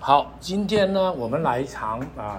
好，今天呢，我们来谈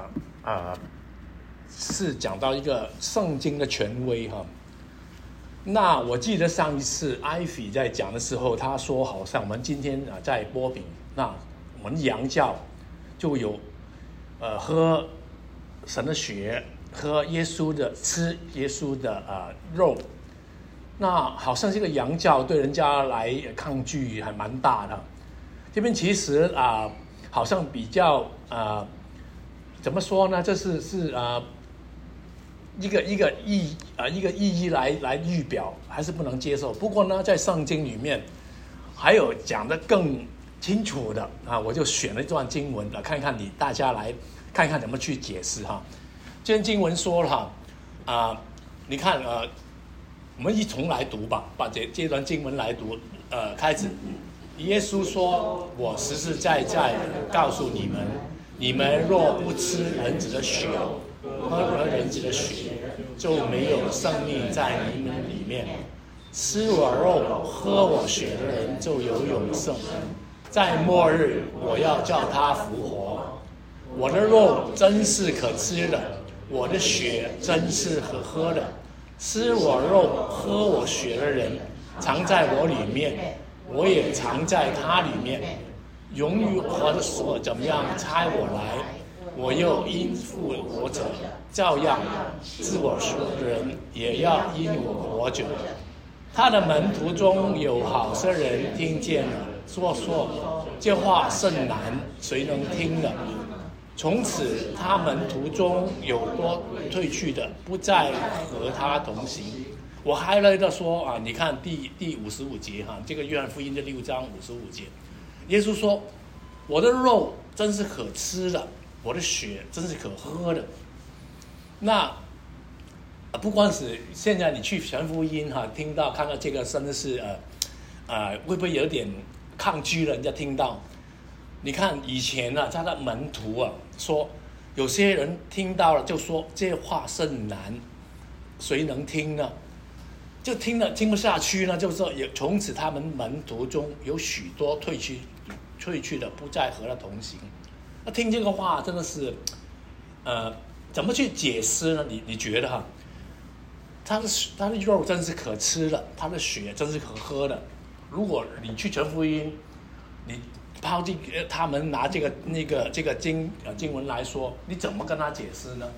是讲到一个圣经的权威哈。那我记得上一次艾菲在讲的时候，他说好像我们今天在波饼，那我们洋教就有喝神的血，喝耶稣的，吃耶稣的肉。那好像这个洋教对人家来抗拒还蛮大的。这边其实好像比较怎么说呢？这是一个意义来预表，还是不能接受。不过呢，在圣经里面还有讲得更清楚的我就选了一段经文看看大家来看看怎么去解释哈。这段经文说了你看我们一同来读吧，把这段经文来读开始。耶稣说：“我实实在在告诉你们，你们若不吃人子的血，喝人子的血，就没有生命在你们里面。吃我肉、喝我血的人就有永生，在末日我要叫他复活。我的肉真是可吃的，我的血真是可喝的。吃我肉、喝我血的人，藏在我里面。”我也藏在他里面，永远活着说怎么样差我来，我又因复活着，照样自我说的人也要因我活着。他的门徒中有好些人听见了，说这话甚难，谁能听呢？从此他门徒中有多退去的，不再和他同行。我还来的说你看第55节这个约翰福音的6章55节，耶稣说：“我的肉真是可吃的，我的血真是可喝的。”那不光是现在你去传福音听到看到这个，真的是会不会有点抗拒了？人家听到，你看以前他的门徒说，有些人听到了就说这话甚难，谁能听呢？就听不下去呢，就是说从此他们门徒中有许多退去的，不再和他同行。那听这个话真的是，怎么去解释呢？你觉得他的肉真是可吃的，他的血真是可喝的。如果你去传福音，你抛弃他们拿这个经文来说，你怎么跟他解释呢？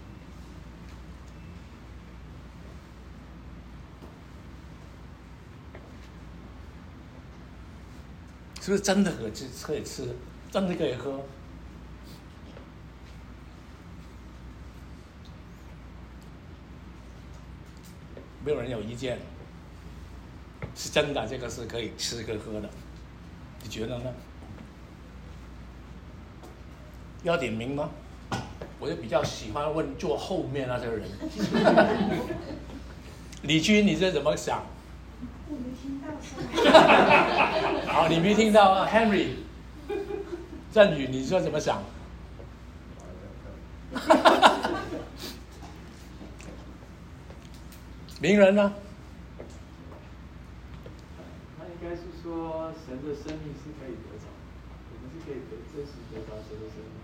是不是真的可以吃，真的可以喝？没有人有意见，是真的，这个是可以吃可以喝的，你觉得呢？要点名吗？我就比较喜欢问坐后面那些人。李军，你这怎么想？ 我没听到。 好，你没听到Henry， 振宇，你说怎么想？名人呢？ 他应该是说，神的生命是可以得着，我们是可以真实得着神的生命。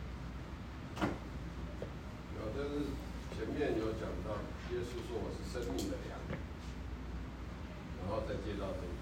但是前面有讲到，耶稣说我是生命的粮，然后再接到这个。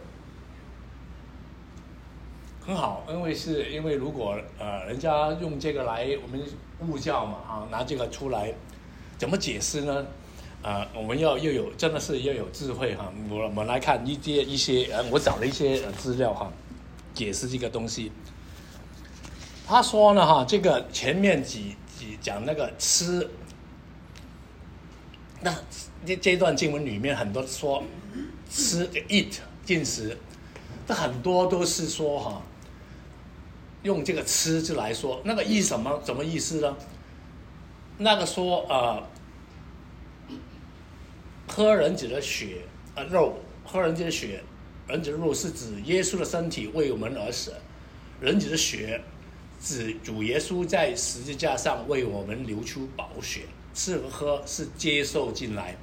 很好，因为如果人家用这个来我们误教嘛拿这个出来，怎么解释呢？我们又有真的是要有智慧我们来看一些我找了一些资料解释这个东西。他说呢这个前面几讲那个吃，那这段经文里面很多说吃 eat 进食，但很多都是说用这个吃字来说，那个什么意思呢？那个说喝人子的血肉，喝人子的血，人子的肉是指耶稣的身体为我们而死，人子的血指主耶稣在十字架上为我们流出宝血，吃和喝是接受进来。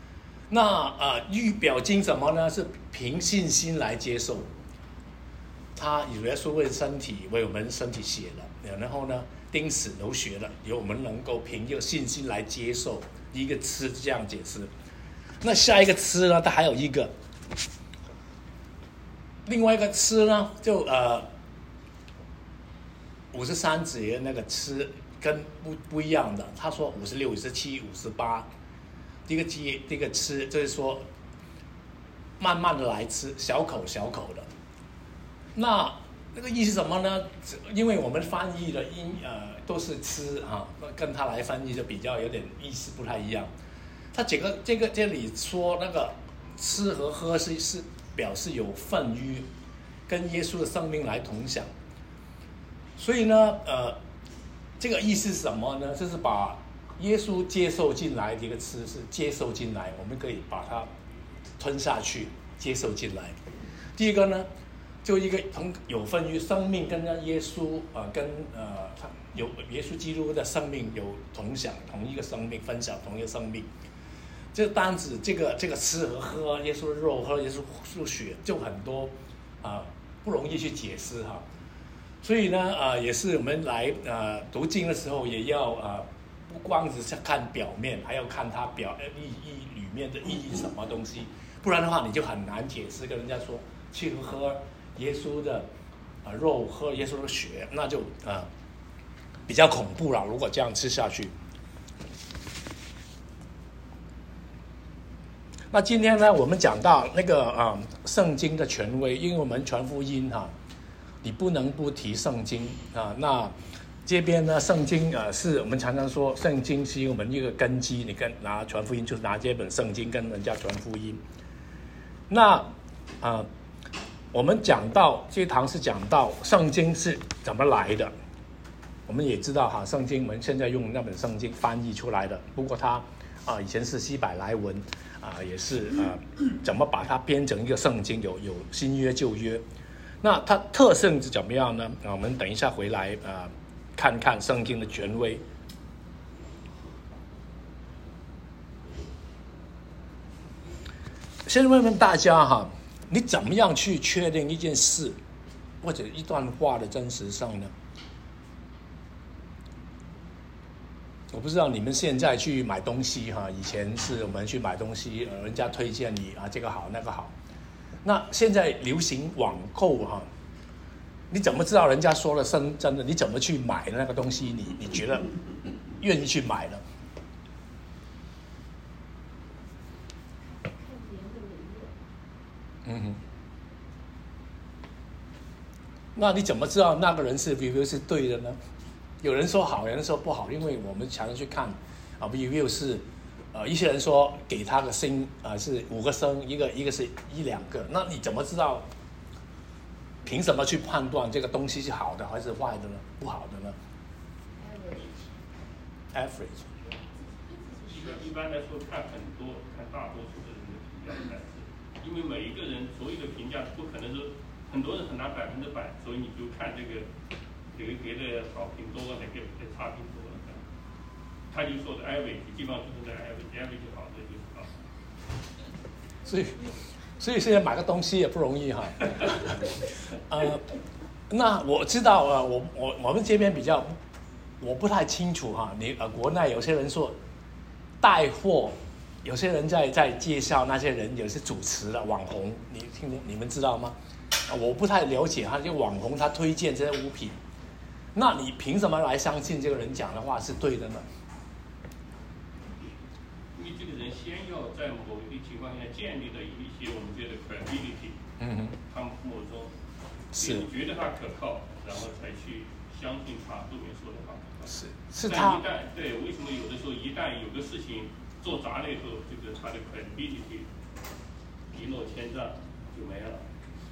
那预表经什么呢？是凭信心来接受。 他耶稣为身体为我们身体写了，然后呢钉死流血了，由我们能够凭着信心来接受。一个吃这样解释。那下一个吃呢，它还有一个另外一个吃呢，就53节那个吃跟不一样的。他说56、57、58，这个吃就是说慢慢的来吃，小口小口的。那个意思什么呢？因为我们翻译的都是吃啊，跟他来翻译就比较有点意思不太一样。他这里说那个吃和喝是表示有份于跟耶稣的生命来同享。所以呢，这个意思是什么呢？就是把耶稣接受进来的一个吃是接受进来，我们可以把它吞下去，接受进来。第一个呢，就一个有份于生命跟耶稣跟他有耶稣基督的生命有同享同一个生命，分享同一个生命。这单指这个吃和喝，耶稣的肉和耶稣的血，就很多不容易去解释哈。所以呢也是我们来读经的时候也要不光只是看表面，还要看它里面的意义什么东西，不然的话你就很难解释，跟人家说去喝耶稣的肉，喝耶稣的血，那就比较恐怖了。如果这样吃下去，那今天呢，我们讲到那个圣经的权威，因为我们传福音你不能不提圣经那这边呢，圣经是我们常常说，圣经是我们一个根基。你拿传福音就是拿这本圣经跟人家传福音。那我们讲到这堂是讲到圣经是怎么来的，我们也知道圣经我们现在用那本圣经翻译出来的，不过它以前是希伯来文也是怎么把它编成一个圣经，有新约旧约。那它特性是怎么样呢？我们等一下回来看看圣经的权威。先问问大家你怎么样去确定一件事或者一段话的真实性呢？我不知道你们现在去买东西以前是我们去买东西，人家推荐你这个好那个好。那现在流行网购你怎么知道人家说的是真的？你怎么去买那个东西？你觉得愿意去买呢？那你怎么知道那个人是 review 是对的呢？有人说好，有人说不好，因为我们常常去看review 是一些人说给他的星是5个星，一个是1-2个，那你怎么知道？凭什么去判断这个东西是好的还是坏的呢？不好的呢 ？Average。 一般来说，看大多数的人的评价才是，因为每一个人所有的评价不可能说很多人很拿100%，所以你就看这个给的好评多，哪个差评多了。他就说的 average， 基本上就是在 average 好的就是好。 所以现在买个东西也不容易那我知道我们这边比较我不太清楚你国内有些人说带货，有些人在介绍那些人，有些主持的网红，你们知道吗？我不太了解这个网红他推荐这些物品，那你凭什么来相信这个人讲的话是对的呢？ 因为这个人先要在某一个情况下建立了一些我们觉得 credibility， 他们心目中是觉得他可靠，然后才去相信他后面说的话。 是他为什么有的时候一旦有个事情做砸了以后，这个他的 credibility 一落千丈就没了。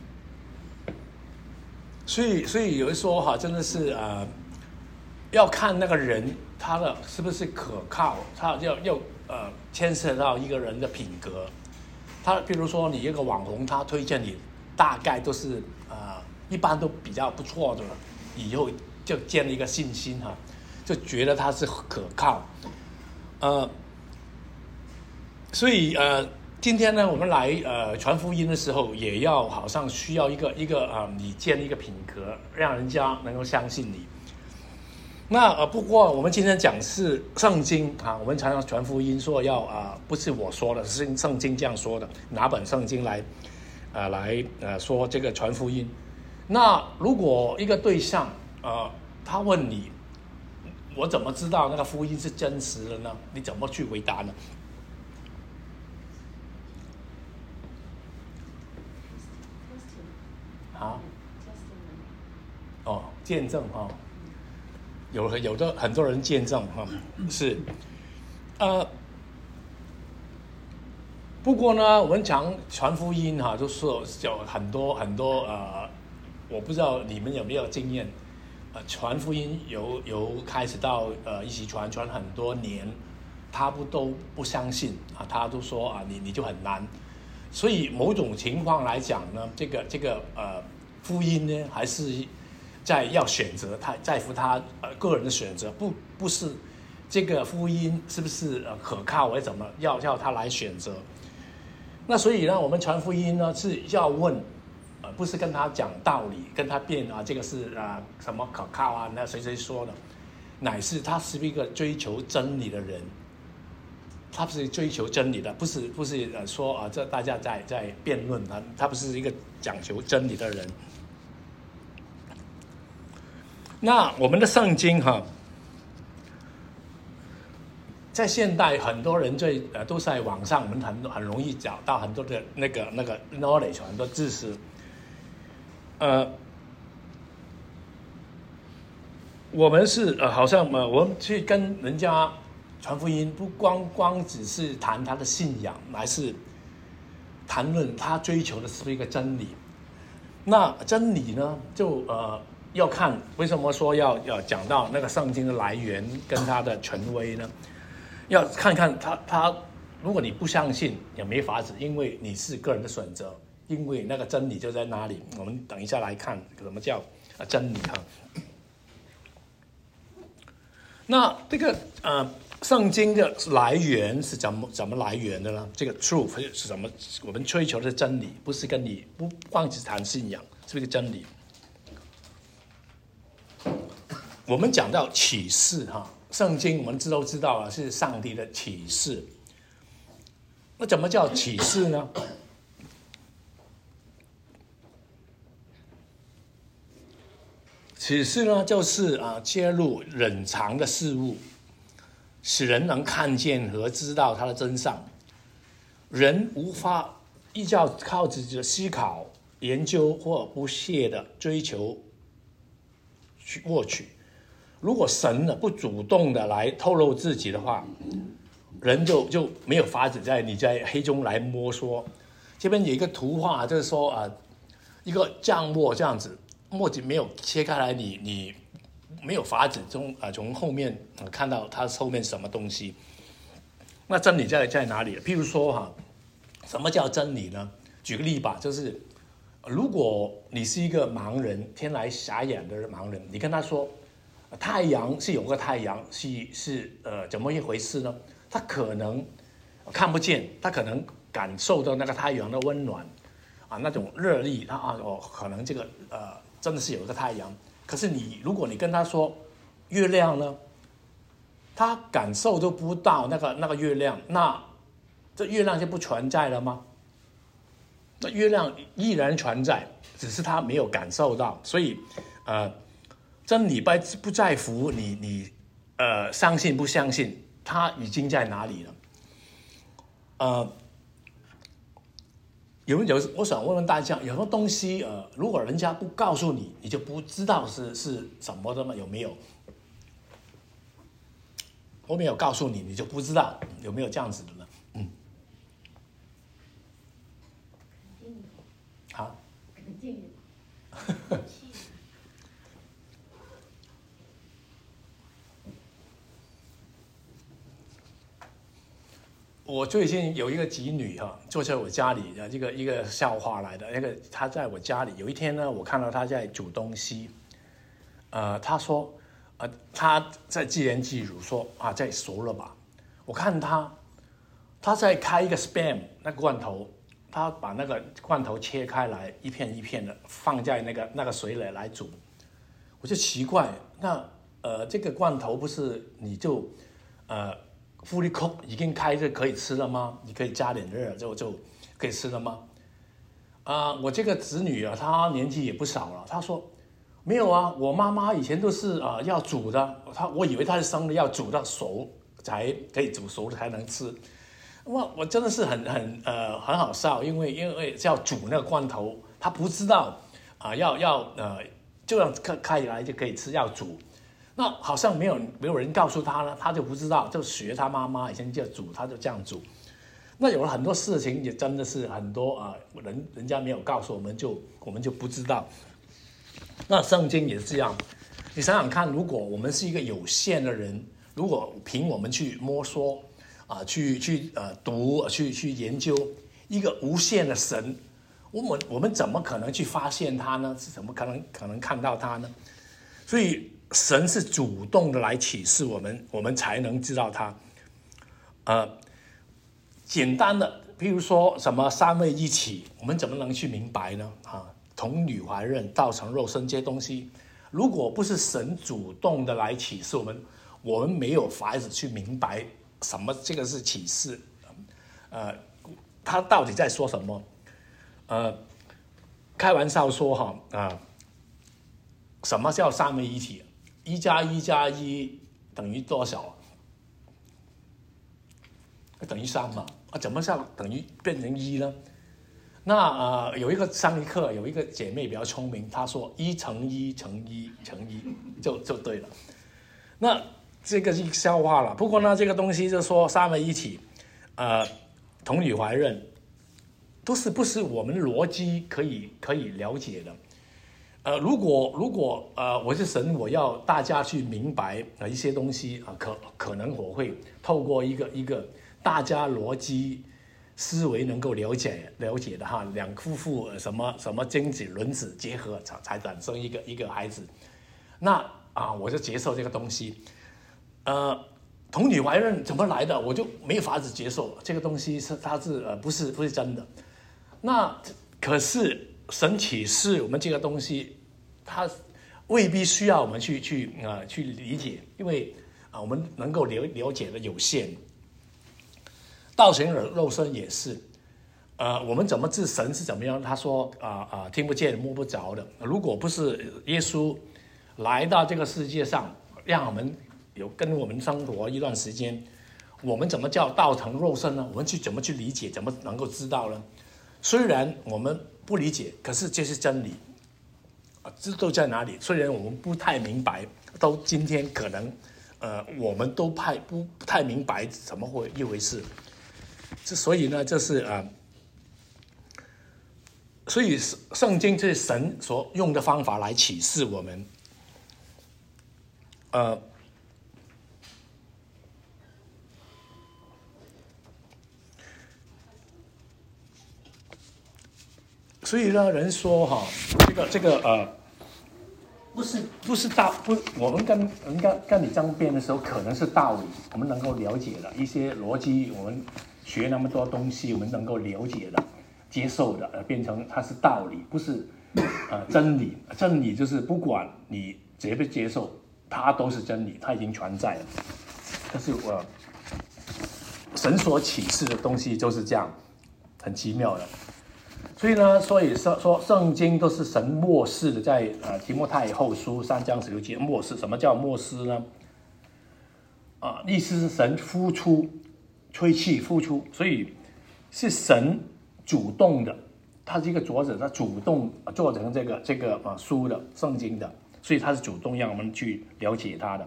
所以有人说真的是要看那个人他的是不是可靠，他要牵涉到一个人的品格。他比如说你一个网红，他推荐你大概都是一般都比较不错的了，以后就建立一个信心就觉得他是可靠。所以今天呢，我们来传福音的时候，也要好像需要一个你建一个品格，让人家能够相信你。那不过我们今天讲是圣经啊，我们常常传福音说要不是我说的，是圣经这样说的，拿本圣经来说这个传福音。那如果一个对象他问你，我怎么知道那个福音是真实的呢？你怎么去回答呢？见证有的很多人见证是不过呢，我们讲传福音就是有很多我不知道你们有没有经验，传福音由开始到一起传很多年，他都不相信他都说你就很难，所以某种情况来讲呢，这个福音呢还是要选择，他在乎他个人的选择，不是这个福音是不是可靠，或者怎么要他来选择。那所以呢，我们传福音呢是要问，不是跟他讲道理，跟他辩这个是什么可靠那谁说的，乃是他是一个追求真理的人，他不是追求真理的，不是说这大家在辩论他不是一个讲求真理的人。那我们的圣经在现代很多人都在网上，我们很容易找到很多的那个 knowledge， 很多知识。我们是好像我们去跟人家传福音，不光只是谈他的信仰，乃是谈论他追求的是一个真理。那真理呢，就要看为什么说要讲到那个圣经的来源跟它的权威呢？要看看他如果你不相信也没法子，因为你是个人的选择，因为那个真理就在哪里。我们等一下来看什么叫真理那这个圣经的来源是怎么来源的呢？这个 truth 是什么？我们追求的是真理，不是跟你不光只谈信仰，是一个真理。我们讲到启示圣经我们都知道是上帝的启示。那怎么叫启示呢？启示呢，就是揭露隐藏的事物，使人能看见和知道它的真相。人无法依照靠自己的思考、研究或不懈的追求去获取。如果神呢不主动的来透露自己的话，人就没有法子你在黑中来摸索。这边有一个图画，就是说一个酱末这样子，末子没有切开来，你没有法子从后面看到它后面什么东西。那真理在哪里？譬如说什么叫真理呢？举个例吧，就是如果你是一个盲人，天来瞎眼的盲人，你跟他说太阳是有个太阳，是怎么一回事呢？他可能看不见，他可能感受到那个太阳的温暖那种热力可能这个真的是有一个太阳。可是如果你跟他说月亮呢，他感受都不到那个月亮，那这月亮就不存在了吗？那月亮依然存在，只是他没有感受到。所以真理不在乎你相信不相信，它已经在哪里了。我想问问大家，有什么东西如果人家不告诉你，你就不知道是什么的吗？有没有？我没有告诉你，你就不知道，有没有这样子的呢？好。我最近有一个侄女坐在我家里一个笑话来的。她在我家里有一天呢，我看到她在煮东西。她说她在自言自语说在熟了吧。我看她他在开一个 spam 那个罐头，他把那个罐头切开来，一片一片的放在那个水里来煮。我就奇怪，那这个罐头不是你就fully cook 已经开就可以吃了吗？你可以加点热就可以吃了吗？我这个子女啊，她年纪也不少了，她说没有啊，我妈妈以前都是要煮的，我以为她是生的要煮到熟才可以煮熟才能吃。我真的是很好笑，因为要煮那个罐头，她不知道就让开来就可以吃，要煮。那好像没有人告诉他呢，他就不知道，就学他妈妈以前就煮，他就这样煮。那有了很多事情也真的是很多人家没有告诉我们就不知道。那圣经也是这样，你想想看，如果我们是一个有限的人，如果凭我们去摸索去读去研究一个无限的神，我们怎么可能去发现他呢？是怎么可能看到他呢？所以神是主动的来启示我们才能知道他。简单的，譬如说什么三位一体，我们怎么能去明白呢？童女怀孕、道成肉身这些东西，如果不是神主动的来启示我们没有法子去明白什么这个是启示。他到底在说什么？开玩笑说什么叫三位一体？1+1+1等于多少？等于3嘛？怎么叫等于变成1呢？那有一个上一课有一个姐妹比较聪明，她说1乘1乘1乘1就对了。那这个是笑话了。不过呢，这个东西就说三位一体，童女怀孕，都是不是我们逻辑可以了解的。如果我是神，我要大家去明白一些东西可能我会透过一个大家逻辑思维能够了解的两夫妇什么精子卵子结合才产生一个孩子，那我就接受这个东西。童女怀孕怎么来的，我就没法子接受这个东西它是不是真的。那可是神启示我们这个东西，它未必需要我们去理解，因为我们能够了解的有限。道成肉身也是，我们怎么知神是怎么样？他说听不见摸不着的。如果不是耶稣来到这个世界上，让我们有跟我们生活一段时间，我们怎么叫道成肉身呢？我们怎么去理解？怎么能够知道呢？虽然我们不理解，可是这是真理这都在哪里？虽然我们不太明白，到今天可能我们都不太明白怎么会一回事。所以呢，就是所以圣经是神所用的方法来启示我们。所以呢，人说这个不是我们跟你争辩的时候，可能是道理，我们能够了解的一些逻辑，我们学那么多东西，我们能够了解的、接受的，变成它是道理，不是真理。真理就是不管你接不接受，它都是真理，它已经存在了。但是神所启示的东西就是这样，很奇妙的。所以呢，说圣经都是神默示的，在提摩太后书3章16节默示。什么叫默示呢？意思是神呼出、吹气、呼出，所以是神主动的，他是一个作者，他主动做成这个书的圣经的，所以他是主动让我们去了解他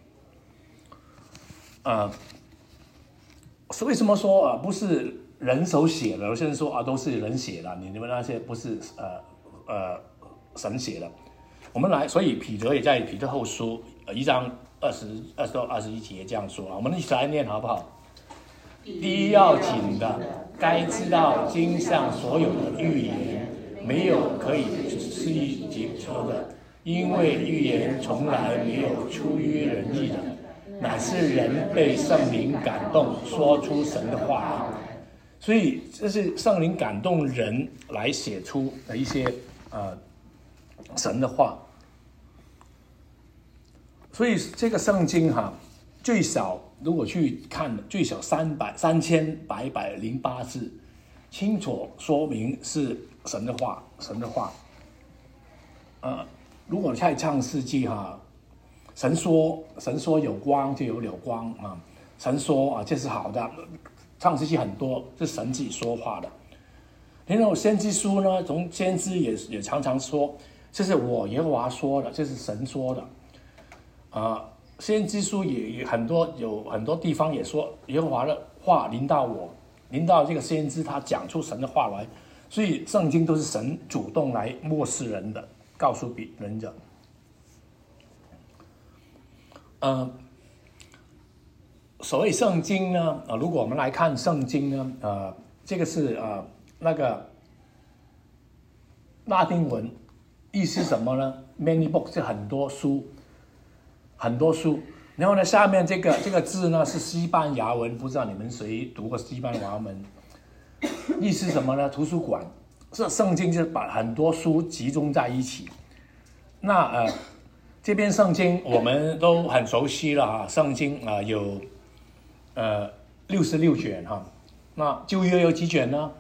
的。为什么说不是人手写的？有些人说都是人写的，你们那些不是神写的。我们来，所以彼得也在彼得后书1章20到21节也这样说。我们一起来念好不好？第一要紧的，该知道经上所有的预言，没有可以肆意解说的，因为预言从来没有出于人意的， 乃是人被圣灵感动，说出神的话来。所以这是圣灵感动人来写出的一些神的话。所以这个圣经最少如果去看，最少3108字，清楚说明是神的话。如果在创世纪神说有光就有光神说这是好的。创世纪很多是神自己说话的。然后先知书呢，从先知也常常说，这是我耶和华说的，这是神说的。先知书也有很多地方也说耶和华的话临到我，临到这个先知，他讲出神的话来。所以圣经都是神主动来默示人的，告诉人的。所谓圣经呢，如果我们来看圣经呢，这个是那个拉丁文，意思是什么呢 ？Many books 是很多书。然后呢，下面这个字呢是西班牙文，不知道你们谁读过西班牙文？意思是什么呢？图书馆，这圣经就是把很多书集中在一起。那这边圣经我们都很熟悉了圣经有66卷那旧约有几卷呢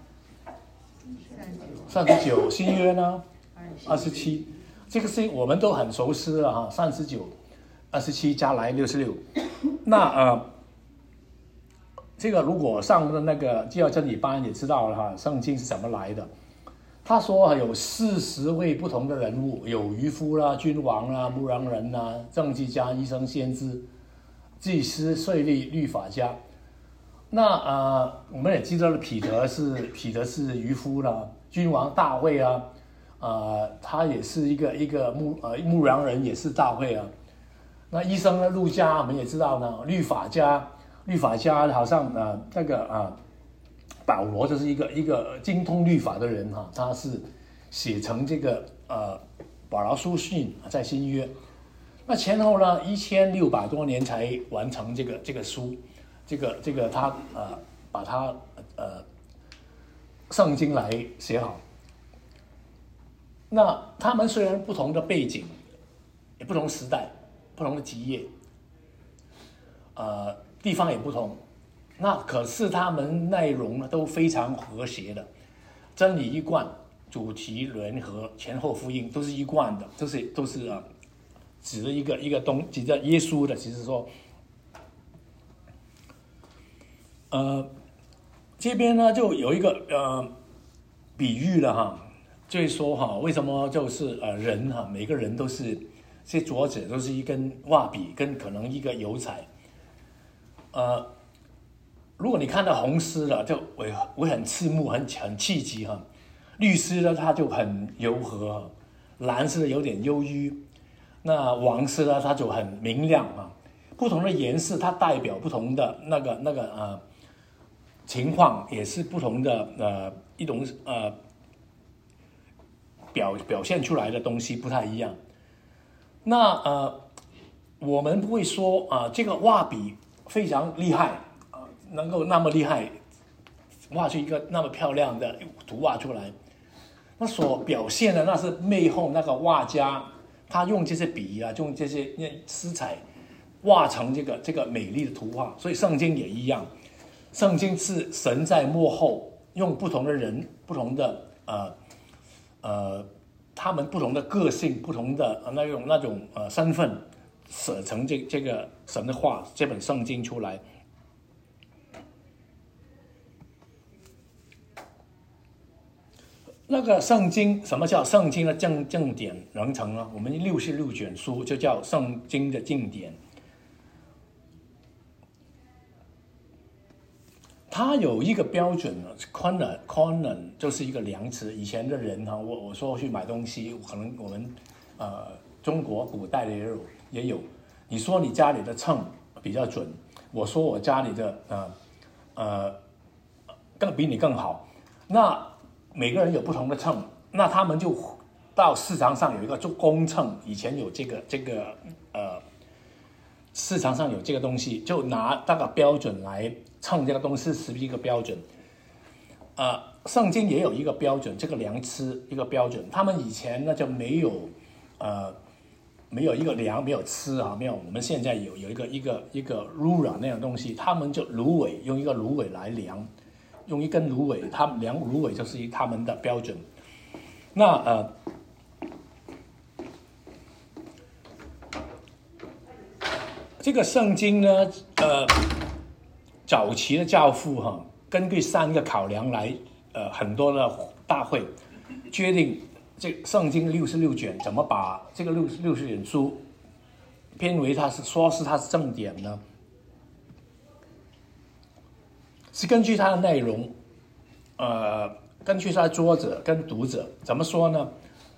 ？39，新约呢？27，这个是我们都很熟悉了39、27加来66。那这个如果上的那个基要真理班也知道了圣经是怎么来的。他说有40位不同的人物，有渔夫啦、君王啦、牧羊人啦、政治家、医生、先知、祭司、税吏、律法家。那我们也知道了彼得是渔夫啦，君王大卫他也是一个牧羊人，也是大卫那医生呢，路加我们也知道呢，律法家好像那个保罗就是一个精通律法的人他是写成这个保罗书信在新约。那前后呢1600多年才完成这个书，这个他把他圣经来写好。那他们虽然不同的背景，也不同时代，不同的基业，地方也不同。那可是他们内容呢都非常和谐的，真理一贯，主题联合，前后呼应都是一贯的，都是指的一个指的耶稣的，其实说，这边呢就有一个比喻了就是说为什么就是人每个人都是这桌子都是一根画笔跟可能一个油彩，如果你看到红丝了，就会很刺目，很气急绿丝呢，它就很柔和；蓝丝有点忧郁，那黄丝呢，它就很明亮不同的颜色，它代表不同的那个情况，也是不同的一种表现出来的东西不太一样。那我们不会说这个画笔非常厉害。能够那么厉害，画出一个那么漂亮的图画出来，那所表现的那是背后那个画家，他用这些笔用这些色彩画成这个美丽的图画。所以圣经也一样，圣经是神在幕后用不同的人、不同的他们不同的个性、不同的那种身份，写成这个神的话，这本圣经出来。那个圣经，什么叫圣经的正典人成呢？我们66卷书就叫圣经的经典。它有一个标准，canon 就是一个量词。以前的人我说去买东西，可能我们中国古代的也有。你说你家里的秤比较准，我说我家里的比你更好，那每个人有不同的秤，那他们就到市场上有一个做公秤，以前有这个市场上有这个东西，就拿那个标准来称这个东西是一个标准。圣经也有一个标准，这个量尺一个标准。他们以前呢就没有一个量，没有尺啊，没有我们现在有一个 ruler 那样东西，他们就芦苇用一个芦苇来量，用一根芦苇，他们量芦苇就是他们的标准。那这个圣经呢，早期的教父根据3个考量来，很多的大会决定这圣经66卷怎么把这个60卷书编为它是正典呢？是根据它的内容，根据它的作者跟读者怎么说呢？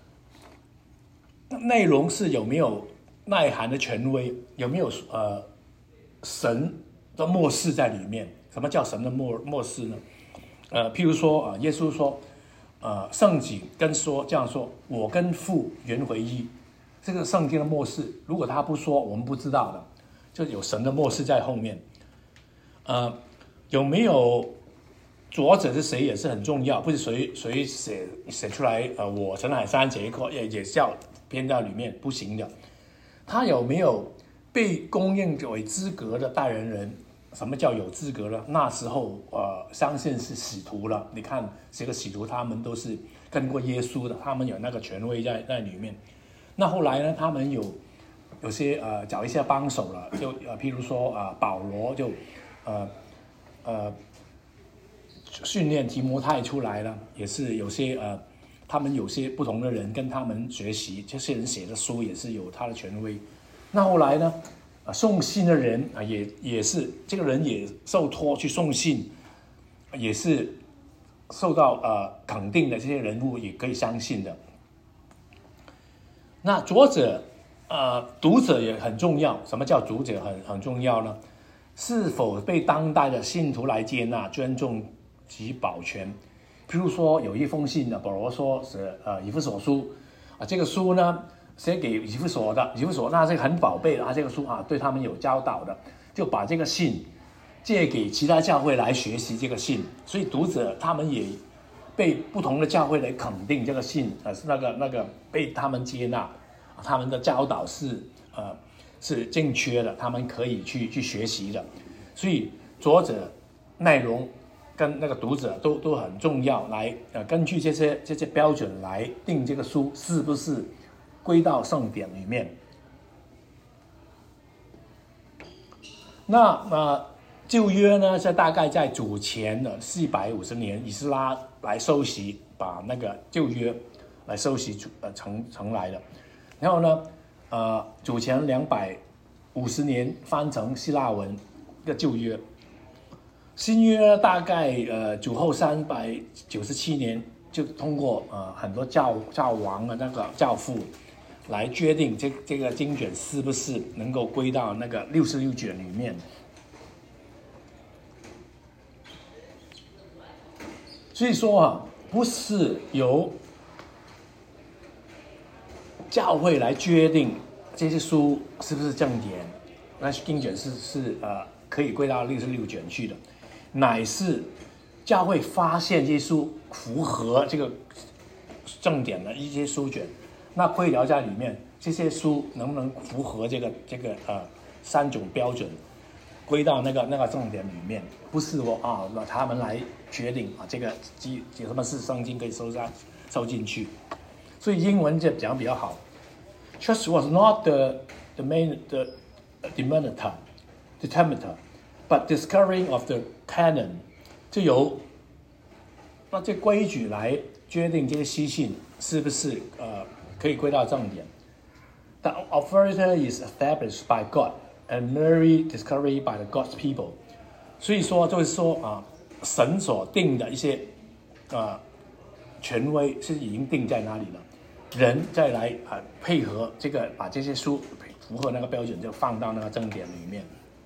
内容是有没有内涵的权威，有没有神的默示在里面？什么叫神的默示呢？譬如说耶稣说，圣经这样说，我跟父原为一，这个圣经的默示，如果他不说，我们不知道的，就有神的默示在后面。有没有作者是谁也是很重要，不是谁写出来，我陈海山这一块也叫编到里面不行的。他有没有被公认为资格的代言人？什么叫有资格了？那时候相信是使徒了。你看这个使徒，他们都是跟过耶稣的，他们有那个权威在里面。那后来呢，他们有些找一些帮手了，就譬如说保罗就训练提摩太出来了，也是有些他们有些不同的人跟他们学习，这些人写的书也是有他的权威。那后来呢？送信的人也是这个人也受托去送信，也是受到肯定的，这些人物也可以相信的。那作者读者也很重要。什么叫读者很重要呢？是否被当代的信徒来接纳、尊重及保全？譬如说有一封信呢，保罗说是以弗所书这个书呢写给以弗所的，以弗所那这个很宝贝的这个书对他们有教导的，就把这个信借给其他教会来学习这个信，所以读者他们也被不同的教会来肯定这个信是那个被他们接纳，他们的教导是正确的，他们可以去学习的，所以作者内容跟那个读者都很重要，来根据这些标准来定这个书是不是归到圣典里面。那旧约呢，是大概在主前的450年，以斯拉来收集，把那个旧约来收集成来的。然后呢，主前250年翻成希腊文一个旧约。新约大概主后397年就通过很多教王那个教父来决定这个经卷是不是能够归到那个66卷里面。所以说不是由教会来决定这些书是不是正典，那经卷是可以归到66卷去的，乃是教会发现这些书符合这个正典的一些书卷，那会聊在里面，这些书能不能符合这个3种标准，归到那个正典里面，不是那他们来决定这个什么是圣经可以收进去。所以英文就讲比较好。Church was not the determinator, but discovering of the canon， 就由那这规矩来决定这些西信是不是可以归到正典。The authority is established by God and merely discovered by the God's people。所以说就是说神所定的一些权威是已经定在哪里了，人再来配合这个，把这些书符合那个标准就放到那个正典里面。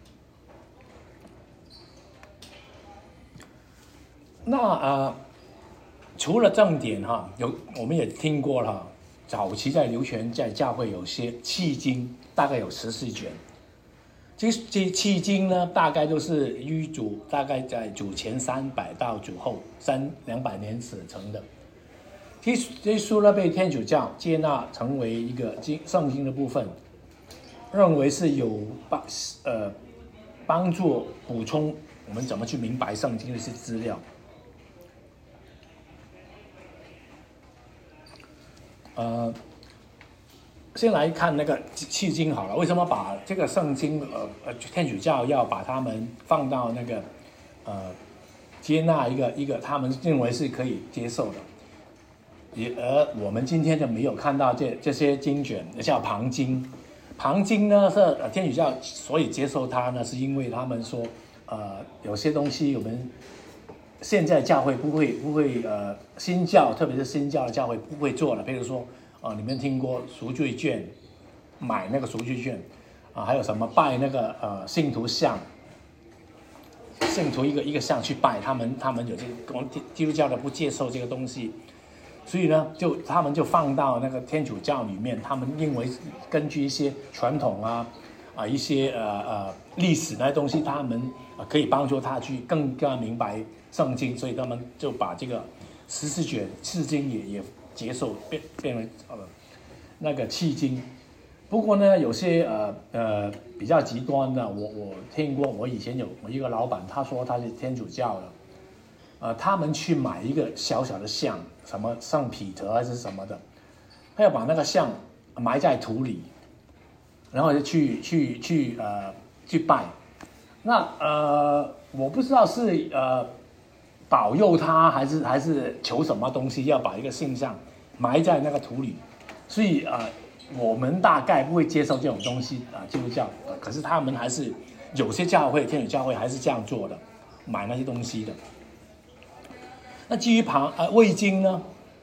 那除了正典我们也听过了，早期在流传在教会有些契经，大概有14卷。 这迄今呢，大概都是预主大概在主前300到主后200年写成的。这书呢被天主教接纳成为一个圣经的部分，认为是有帮助补充我们怎么去明白圣经的一些资料。先来看那个迄今好了，为什么把这个圣经天主教要把他们放到那个接纳一个他们认为是可以接受的，而我们今天就没有看到这些经卷，叫旁经。旁经呢是天主教所以接受它呢，是因为他们说有些东西我们现在教会不会新教，特别是新教的教会不会做了，比如说你们听过赎罪券，买那个赎罪券还有什么拜那个信徒像，信徒一个像去拜，他们有这个基督教的不接受这个东西，所以呢他们就放到那个天主教里面，他们认为根据一些传统一些历史那些东西，他们可以帮助他去更加明白圣经，所以他们就把这个14卷次经也接受，变为那个契经。不过呢，有些比较极端的，我听过，我以前有一个老板，他说他是天主教的，他们去买一个小小的像，什么圣彼得还是什么的，他要把那个像埋在土里，然后就去拜。那我不知道是保佑他还是求什么东西，要把一个性像埋在那个土里，所以我们大概不会接受这种东西基督教，可是他们还是有些教会天主教会还是这样做的，买那些东西的。那至于味精呢，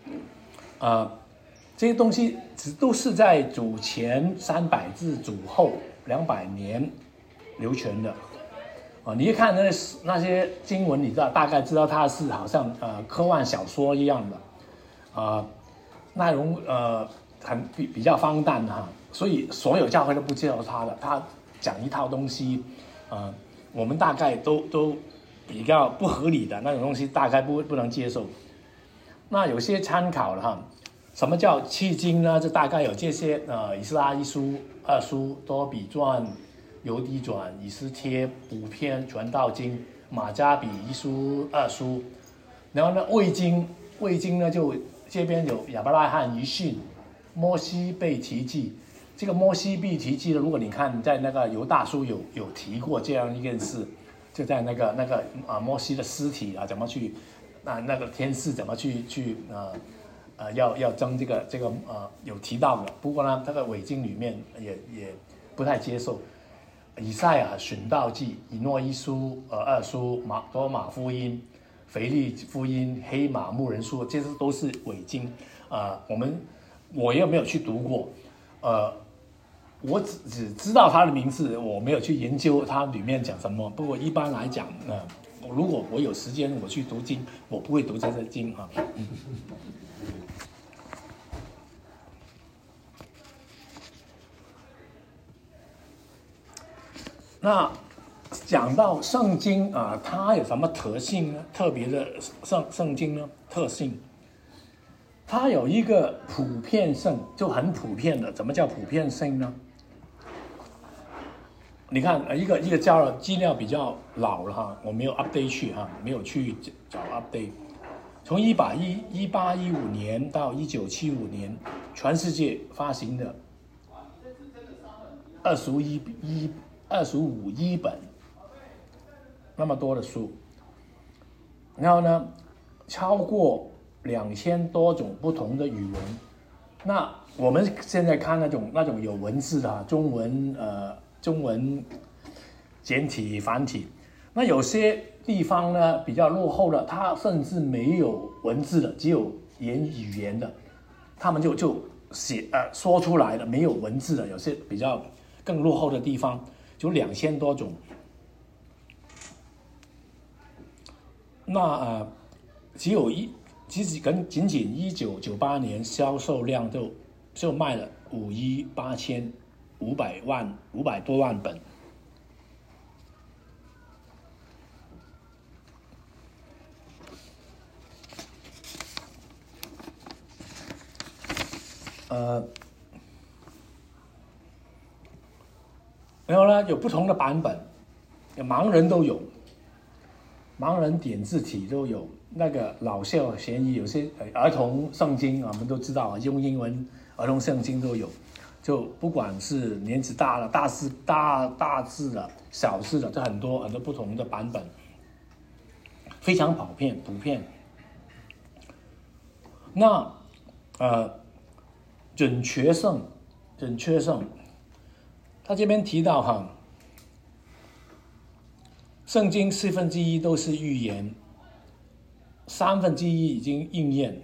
这些东西都是在主前300至主后200年流传的。你一看那些经文，你大概知道它是好像科幻小说一样的，内容比较荒诞所以所有教会都不接受他的。他讲一套东西，我们大概都比较不合理的那种东西，大概不能接受。那有些参考了什么叫契经呢？就大概有这些以斯拉一书、二书、多比传、犹地传、以斯帖、补篇、传道经、马加比一书、二书。然后呢，味经呢就这边有亚伯拉罕遗训、摩西被提记。这个摩西被提记的，如果你看在那个犹大书有提过这样一件事，就在那个摩西的尸体怎么去那个天使怎么去要争这个有提到的。不过呢，这个伪经里面也不太接受。以赛亚寻道记、以诺一书、二书、多马福音、腓利福音、黑马牧人书，这些都是伪经。我也没有去读过，我只知道它的名字，我没有去研究它里面讲什么。不过一般来讲，如果我有时间我去读经，我不会读这些经那讲到圣经它有什么特性呢？特别的圣经呢特性，它有一个普遍性，就很普遍的。怎么叫普遍性呢？你看一个资料比较老了我没有 update 去没有去找 update。从1815年到1975年，全世界发行的25亿本，那么多的书，然后呢，超过2000多种不同的语文。那我们现在看那种有文字的中文简体繁体，那有些地方呢比较落后的，它甚至没有文字的，只有语言的，他们就写说出来的，没有文字的。有些比较更落后的地方，就2000多种。那仅1998年销售量就卖了58500多万本。 然后呢，有不同的版本，盲人都有，盲人点字体都有，那个老少咸宜，有些儿童圣经我们都知道，用英文儿童圣经都有，就不管是年纪大了、大字的、小字的，这很多不同的版本，非常普遍。那准确性，他这边提到哈，圣经1/4都是预言，1/3已经应验。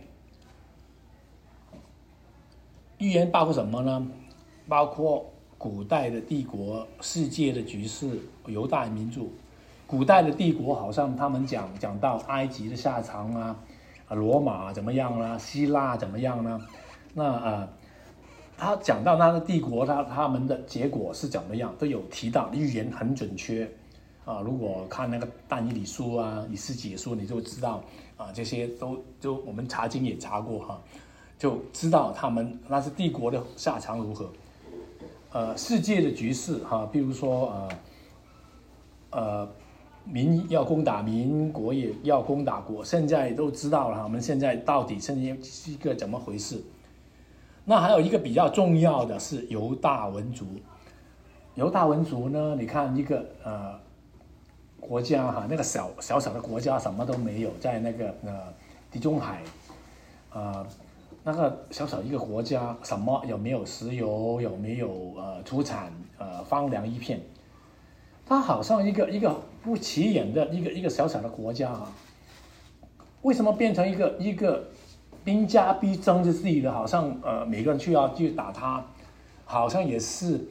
预言包括什么呢？包括古代的帝国、世界的局势、犹太民族。古代的帝国好像他们讲到埃及的下场啊，罗马怎么样啦，希腊怎么样呢？那他讲到他的帝国，他们的结果是怎么样，都有提到，预言很准确啊。如果看那个但以理书啊、以斯帖书，你就知道啊，这些就我们查经也查过哈，就知道他们那是帝国的下场如何。世界的局势哈，比如说民要攻打民，国也要攻打国，现在都知道了，我们现在到底是一个怎么回事？那还有一个比较重要的是犹大文族。犹大文族呢，你看一个国家哈，那个小的国家什么都没有，在那个地中海那个小一个国家，什么有没有石油，有没有土产，荒凉一片。它好像一个不起眼的一个小的国家啊，为什么变成一个兵家必争之地的？好像每个人去打他，好像也是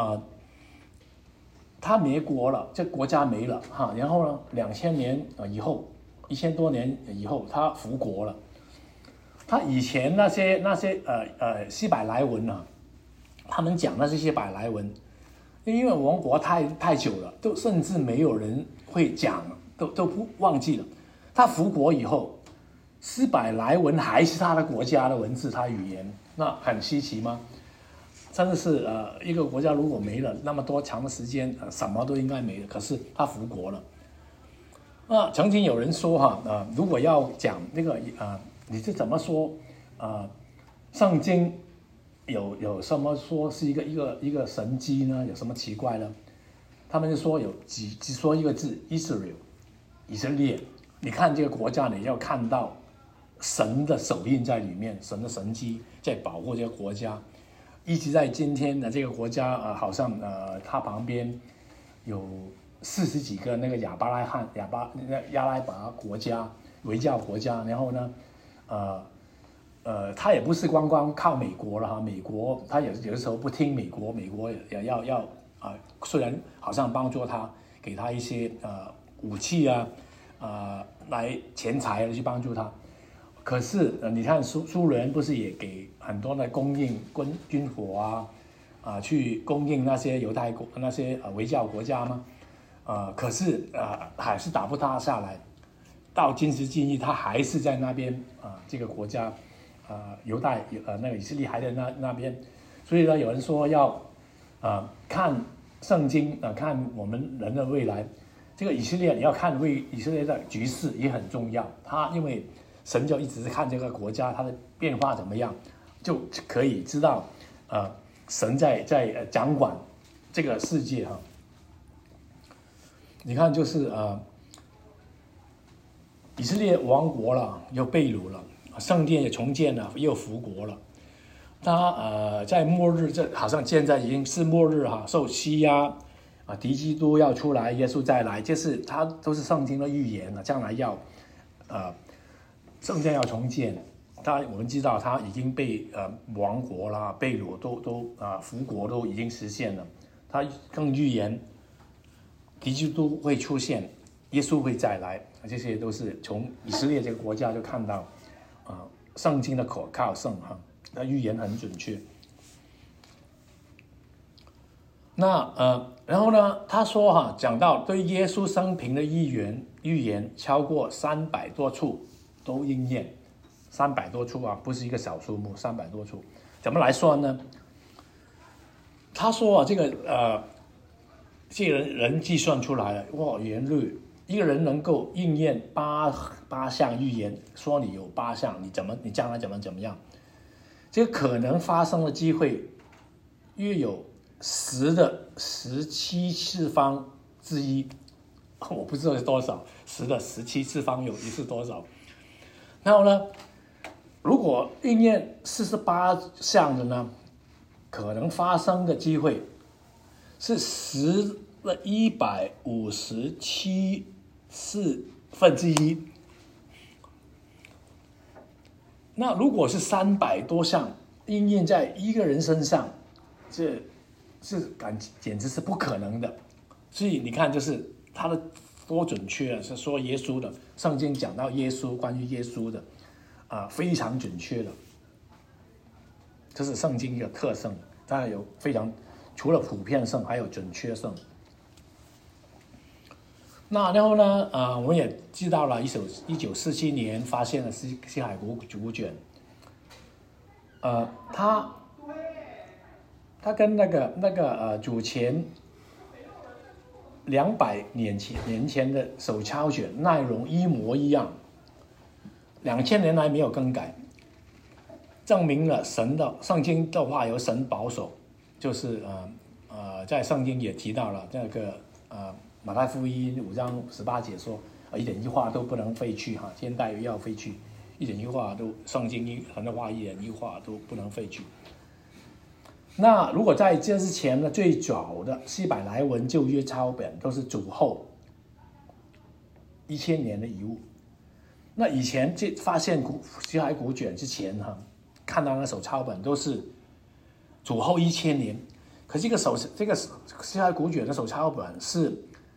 他没国了，这国家没了哈。然后呢，2000年以后，1000多年以后，他复国了。他以前那些希伯来文啊，他们讲的是希伯来文，因为亡国太久了，都甚至没有人会讲，都不忘记了。他复国以后，希伯来文还是他的国家的文字，他语言，那很稀奇吗？真的是一个国家如果没了那么多长的时间，什么都应该没了。可是他复国了。那曾经有人说哈，如果要讲那个你是怎么说？圣经有什么说是一个神迹呢？有什么奇怪呢？他们就说只说一个字 ，Israel， 以色列。你看这个国家，你要看到神的手印在里面，神的神迹在保护这个国家。一直在今天的这个国家，好像它旁边有40几个那个亚拉伯国家、回教国家，然后呢，他也不是光靠美国了哈，美国他有的时候不听美国也要虽然好像帮助他，给他一些武器来钱财去帮助他，可是你看苏联不是也给很多的供应军火去供应那些犹太国那些回教国家吗？可是还是打不他下来，到今时今日他还是在那边这个国家。犹太那个以色列还在那边，所以呢，有人说要看圣经看我们人的未来，这个以色列你要看以色列的局势也很重要。他因为神就一直是看这个国家它的变化怎么样，就可以知道神在掌管这个世界哈。你看就是以色列亡国了，又被掳了。圣殿也重建了，又复国了。他在末日，这好像现在已经是末日哈，受欺压敌基督要出来，耶稣再来，这是他都是圣经的预言了，将来要圣殿要重建。我们知道他已经被亡国了，被掳都复国都已经实现了。他更预言敌基督会出现，耶稣会再来，这些都是从以色列这个国家就看到。圣经的可靠性那预言很准确。那然后呢，他说讲到对耶稣生平的预言超过300多处都应验，300多处不是一个小数目，300多处。 怎么来算呢？他说啊，这个人计算出来了，哇，言律一个人能够应验八项预言，说你有8项，你将来怎么样？这个可能发生的机会约有10的17次方之一，我不知道是多少，10的17次方有是多少？然后呢，如果应验48项的呢，可能发生的机会是10的157分之一。那如果是300多项应验在一个人身上，这简直是不可能的。所以你看，就是它的多准确啊，是说耶稣的，圣经讲到耶稣，关于耶稣的非常准确的，这是圣经一个特性，当然有非常除了普遍性，还有准确性。那然后呢，我们也知道了1947年发现了西海古卷，它跟那个主前200年前的手抄卷内容一模一样，2000年来没有更改，证明了圣经的话由神保守，就是在圣经也提到了那个马太福音5章18节说，一点一话都不能废去哈，天带要废去，一点一话都圣经神的话一点一话都不能废去。那如果在这之前呢，最早的希伯来文旧约抄本都是主后1000年的遗物。那以前发现西海古卷之前哈，看到那手抄本都是主后1000年，可这个西海古卷的手抄本是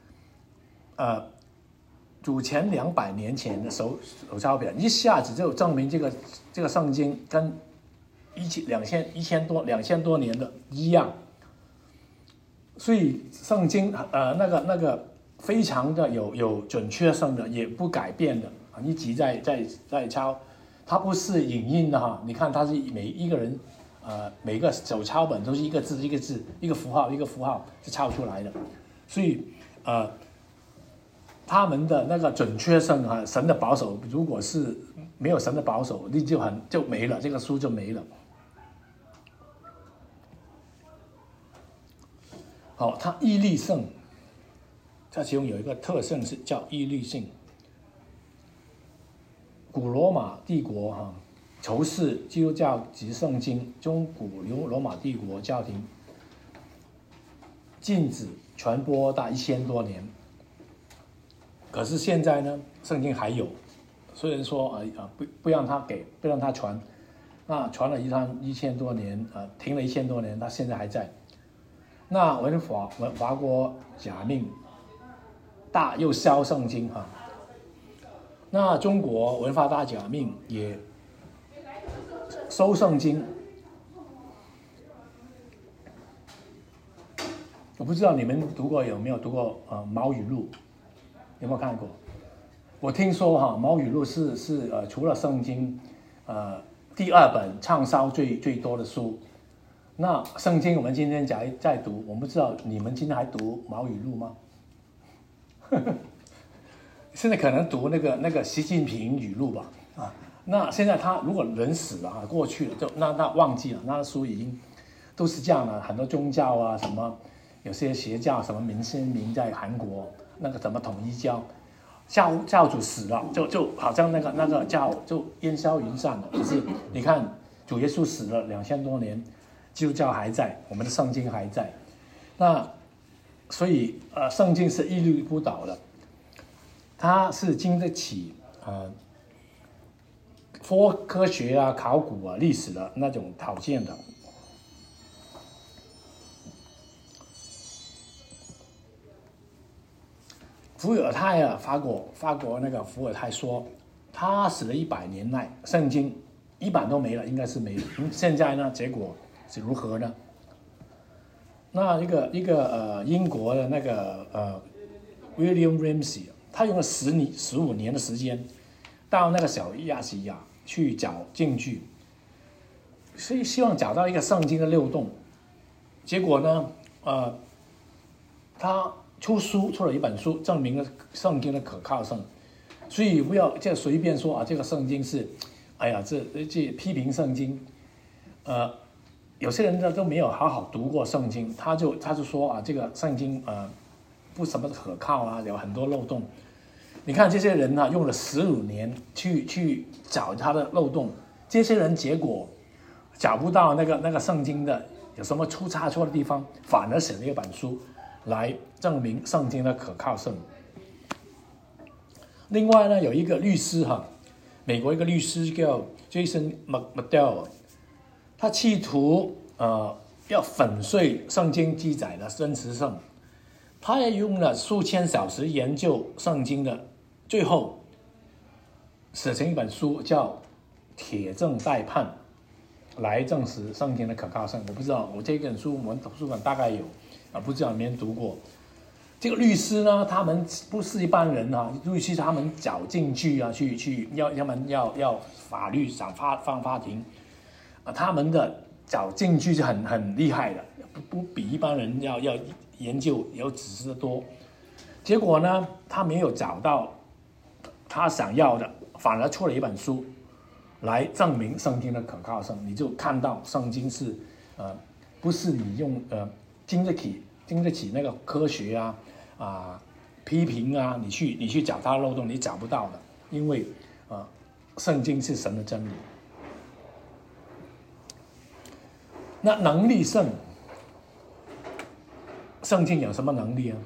主前200年前的手抄本，一下子就证明这个圣经跟2000多年的一样，所以圣经那个非常的有准确性的，也不改变的一集在抄，它不是影印的哈，你看它是每一个人每个手抄本都是一个字一个字，一个符号一个符号是抄出来的，所以他们的那个准确性啊，神的保守，如果是没有神的保守，你就没了，这个书就没了。好，它毅力性，它其中有一个特性是叫毅力性。古罗马帝国仇视基督教及圣经，中古罗马帝国教廷禁止传播达1000多年。可是现在呢，圣经还有，虽然说不让他传，那传了1000多年，停了1000多年，他现在还在。那法国假命大又烧圣经那中国文化大革命也收圣经。我不知道你们有没有读过毛语录？有没有看过？我听说毛语录是除了圣经第2本畅销最多的书。那圣经我们今天在读，我不知道你们今天还读毛语录吗？现在可能读那个习近平语录吧那现在他如果人死了过去了，就那忘记了，那书已经都是这样的，很多宗教什么有些邪教什么明先民在韩国那个怎么统一教主死了，就好像那个教就烟消云散了。可是你看主耶稣死了2000多年，基督教还在，我们的圣经还在。那所以圣经是屹立不倒的，它是经得起科学考古历史的那种考验的。伏尔泰法国那个伏尔泰说，他死了100年内，圣经1版都没了，应该是没了。现在呢，结果是如何呢？那一个英国的那个William Ramsey， 他用了15年的时间，到那个小亚细亚去找证据， 是希望找到一个圣经的漏洞，结果呢，他出了一本书，证明了圣经的可靠性。所以不要就随便说啊，这个圣经是，哎呀，这批评圣经，有些人呢都没有好好读过圣经，他就说啊，这个圣经不什么可靠啊，有很多漏洞。你看这些人呢，用了15年去找他的漏洞，这些人结果找不到那个圣经的有什么出错的地方，反而写了一本书来证明圣经的可靠性。另外呢，有一个律师美国一个律师叫 Jason McDowell， 他企图要粉碎圣经记载的真实性，他也用了数千小时研究圣经的，最后写成一本书叫《铁证待判》，来证实圣经的可靠性。我不知道，我这本书我们图书馆大概有，不知道有没有读过。这个律师呢，他们不是一般人律师他们找证据去要法律上放法庭，他们的找证据是很厉害的，不比一般人要研究有知识的多。结果呢，他没有找到他想要的，反而出了一本书来证明圣经的可靠性。你就看到圣经是不是你用经得起那个科学批评你去找它漏洞，你找不到的，因为圣经是神的真理。那能力性，圣经有什么能力啊？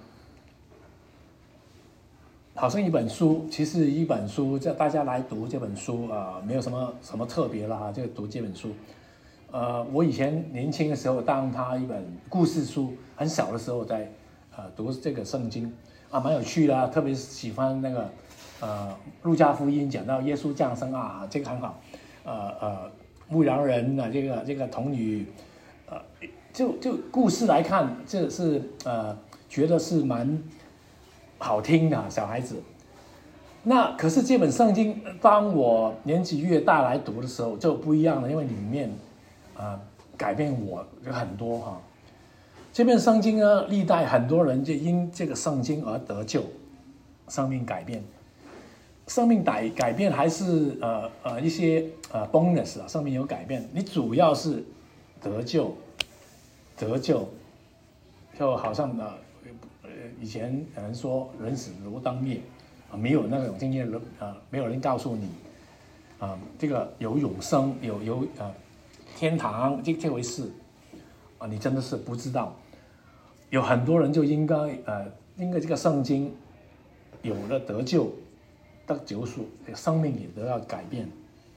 好像一本书，其实一本书，大家来读这本书没有什么特别了就读这本书。我以前年轻的时候当它一本故事书，很小的时候在读这个圣经蛮有趣的特别喜欢那个路加福音讲到耶稣降生这个很好。牧羊人这个童女就故事来看，这是觉得是蛮好听的小孩子。那可是这本圣经，当我年纪越大来读的时候就不一样了，因为里面改变我有很多这本圣经呢，历代很多人就因这个圣经而得救，生命改变。生命改变还是一些bonus 生命有改变。你主要是得救，就好像以前有人说人死如灯灭没有那种经验没有人告诉你这个有永生有天堂这回事你真的是不知道。有很多人就应该这个圣经有了得救得救赎，生命也得到改变。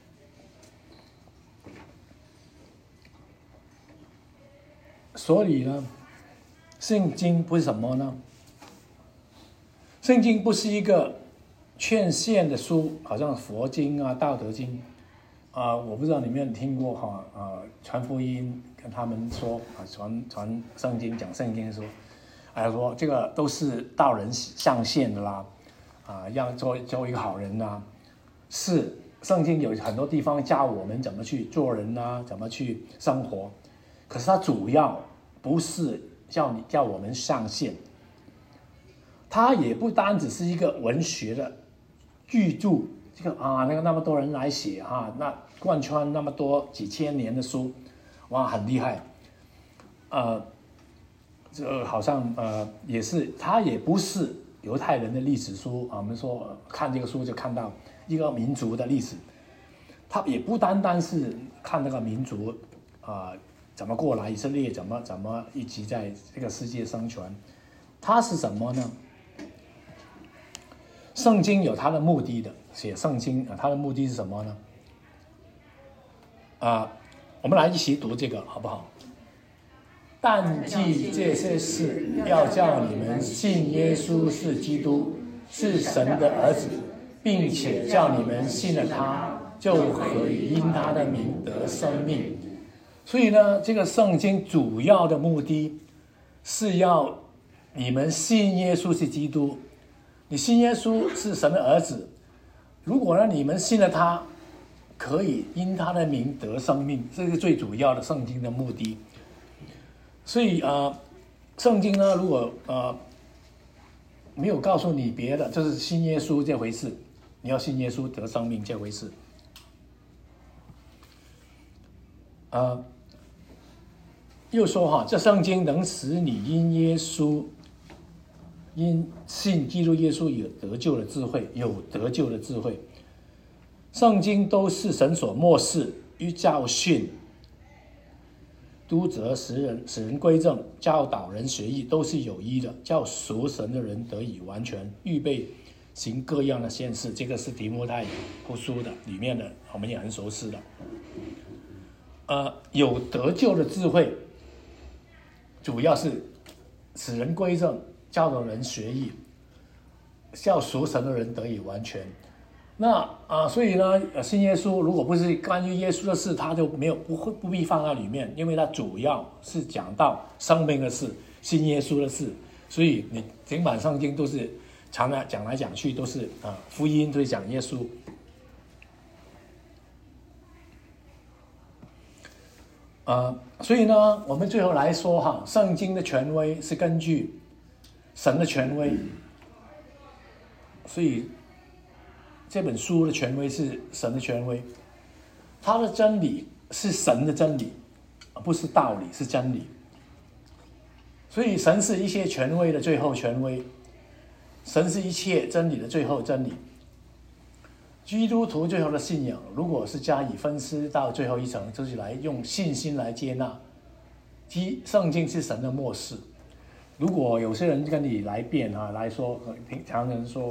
所以呢，圣经不是什么呢？圣经不是一个劝谏的书，好像佛经道德经我不知道你们有没有听过传福音跟他们说传圣经讲圣经说说这个都是道人象限的啦要做一个好人是圣经有很多地方教我们怎么去做人怎么去生活，可是它主要不是叫我们上线，它也不单只是一个文学的巨著，这个那么多人来写那贯穿那么多几千年的书，哇，很厉害。这好像也是，它也不是犹太人的历史书我们说看这个书就看到一个民族的历史，它也不单单是看那个民族怎么过来，以色列怎么一直在这个世界生存，它是什么呢？圣经有它的目的的，写圣经它的目的是什么呢？我们来一起读这个好不好？但记这些事，要叫你们信耶稣是基督，是神的儿子，并且叫你们信了他，就可以因他的名得生命。所以呢，这个圣经主要的目的是要你们信耶稣是基督，你信耶稣是神的儿子，如果呢你们信了他， 可以因他的名得生命，这是最主要的圣经的目的。所以圣经呢，如果没有告诉你别的，就是信耶稣这回事，你要信耶稣得生命这回事。又说这圣经能使你因耶稣，因信基督耶稣有得救的智慧，有得救的智慧。圣经都是神所默示，于教训、督责、使人归正、教导人学义，都是有益的，叫属神的人得以完全，预备行各样的善事。这个是提摩太后书的里面的，我们也很熟悉的。有得救的智慧，主要是使人归正，教导人学义，叫属神的人得以完全。那所以呢，信耶稣如果不是关于耶稣的事，他就不必放在里面，因为他主要是讲到生命的事，信耶稣的事。所以你整本圣经都是常常讲来讲去都是福音都是讲耶稣。所以呢，我们最后来说圣经的权威是根据神的权威，所以这本书的权威是神的权威，它的真理是神的真理，不是道理，是真理。所以神是一切权威的最后权威，神是一切真理的最后真理。基督徒最后的信仰，如果是加以分析到最后一层，就是来用信心来接纳，圣经是神的默示。如果有些人跟你来辩来说，常人说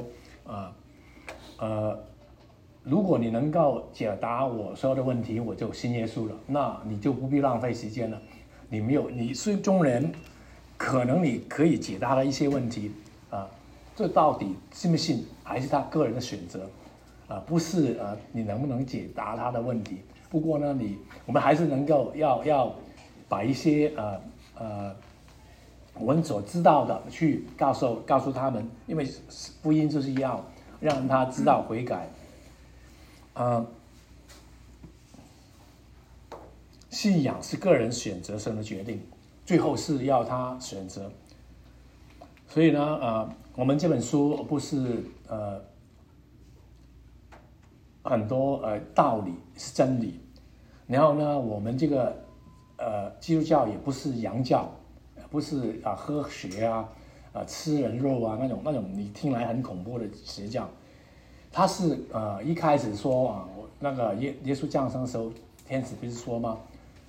如果你能够解答我所有的问题，我就信耶稣了，那你就不必浪费时间了。你是中人，可能你可以解答他一些问题这到底信不信，还是他个人的选择不是你能不能解答他的问题。不过呢，我们还是能够要把一些我们所知道的去告诉他们，因为福音就是要让他知道悔改。信仰是个人选择上的决定，最后是要他选择。所以呢，我们这本书不是很多道理是真理，然后呢，我们这个基督教也不是洋教，不是喝血吃人肉那种你听来很恐怖的邪教。他是一开始说那个耶稣降生的时候，天使不是说吗？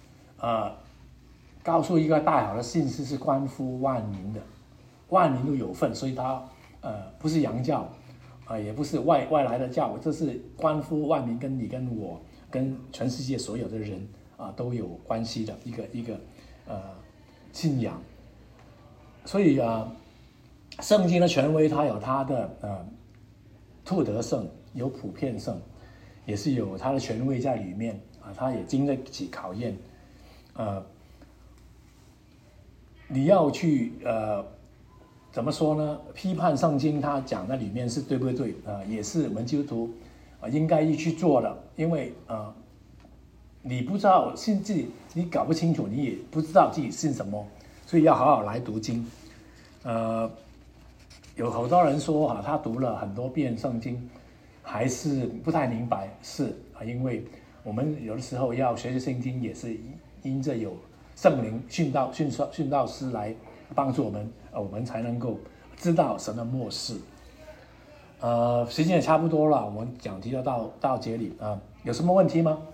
告诉一个大好的信息是关乎万民的，万民都有份，所以他不是洋教也不是外来的教，这是关乎万民，跟你跟我跟全世界所有的人都有关系的一个信仰。所以圣经的权威它有它的特德性，有普遍性，也是有它的权威在里面它也经得起考验。你要去怎么说呢？批判圣经它讲的里面是对不对也是我们基督徒应该去做的。因为你不知道信自己，你搞不清楚，你也不知道自己信什么，所以要好好来读经。有好多人说他读了很多遍圣经还是不太明白，是因为我们有的时候要学习圣经，也是因着有圣灵训导师来帮助我们，我们才能够知道神的默示。时间也差不多了，我们讲题就到这里有什么问题吗？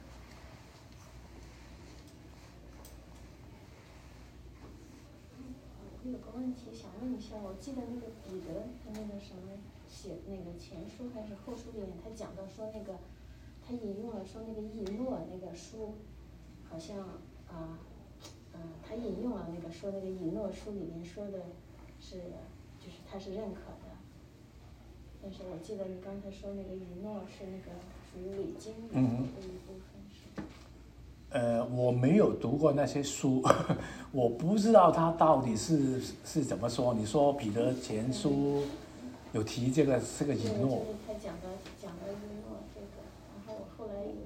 有个问题想问一下，我记得那个彼得他那个什么写那个前书还是后书里面，他讲到说那个他引用了说那个以诺那个书，好像他引用了那个说那个以诺书里面说的是就是他是认可的，但是我记得你刚才说那个以诺是那个属于伪经的一部分是。 我没有读过那些书，我不知道他到底是怎么说。你说彼得前书有提这个以诺， 他讲的以诺这个，然后我后来也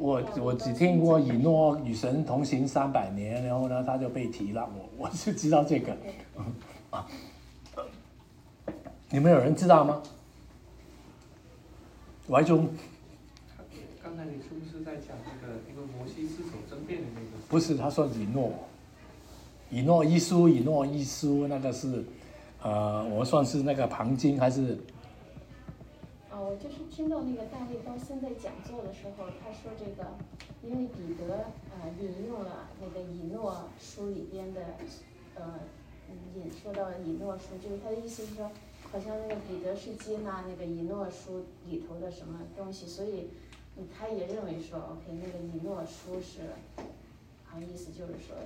我只听过以诺与神同行300年，然后呢他就被提了，我是知道这个。你们有人知道吗？怀中。 刚才你是不是在讲那个因为摩西是否争辩的那个？ 不是，他说以诺一书，那个是我算是那个旁经还是？ 我就是听到那个大卫高森在讲座的时候，他说这个，因为彼得引用了那个以诺书里边的说到以诺书，就是他的意思是说，好像那个彼得是接纳那个以诺书里头的什么东西，所以他也认为说 ，OK， 那个以诺书是，好像意思就是说，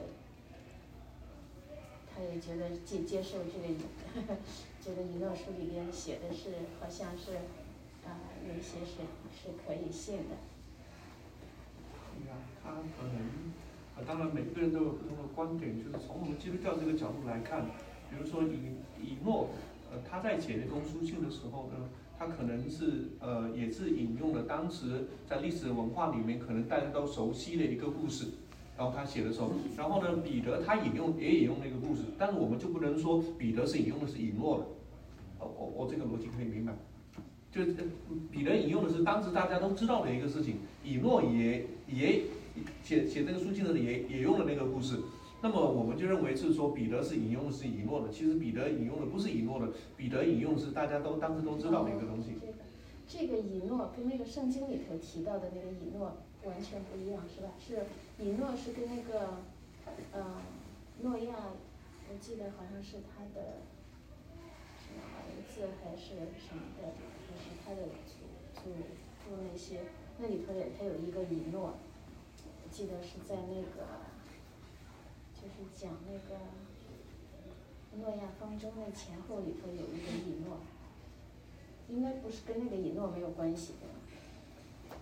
他也觉得接受这个这个以诺书里边写的是好像是。有一些是可以信的。 对呀，他可能当然每个人都有不同的观点，就是从我们基督教这个角度来看，比如说以诺，他在写这封书信的时候呢，他可能是也是引用了当时在历史文化里面可能大家都熟悉的一个故事，然后他写的时候，然后呢，彼得他也引用那个故事，但是我们就不能说彼得是引用的是以诺的，我这个逻辑可以明白。就彼得引用的是当时大家都知道的一个事情，以诺也写这个书信的时候也用了那个故事，那么我们就认为是说彼得是引用的是以诺的，其实彼得引用的不是以诺的，彼得引用的是大家都当时都知道的一个东西。 这个以诺跟那个圣经里头提到的那个以诺完全不一样，是吧？是以诺是跟那个诺亚，我记得好像是他的什么儿子还是什么的。是他的祖父那些，那里头他有一个以诺，我记得是在那个，就是讲那个诺亚方舟那前后里头有一个以诺，应该不是跟那个以诺没有关系的。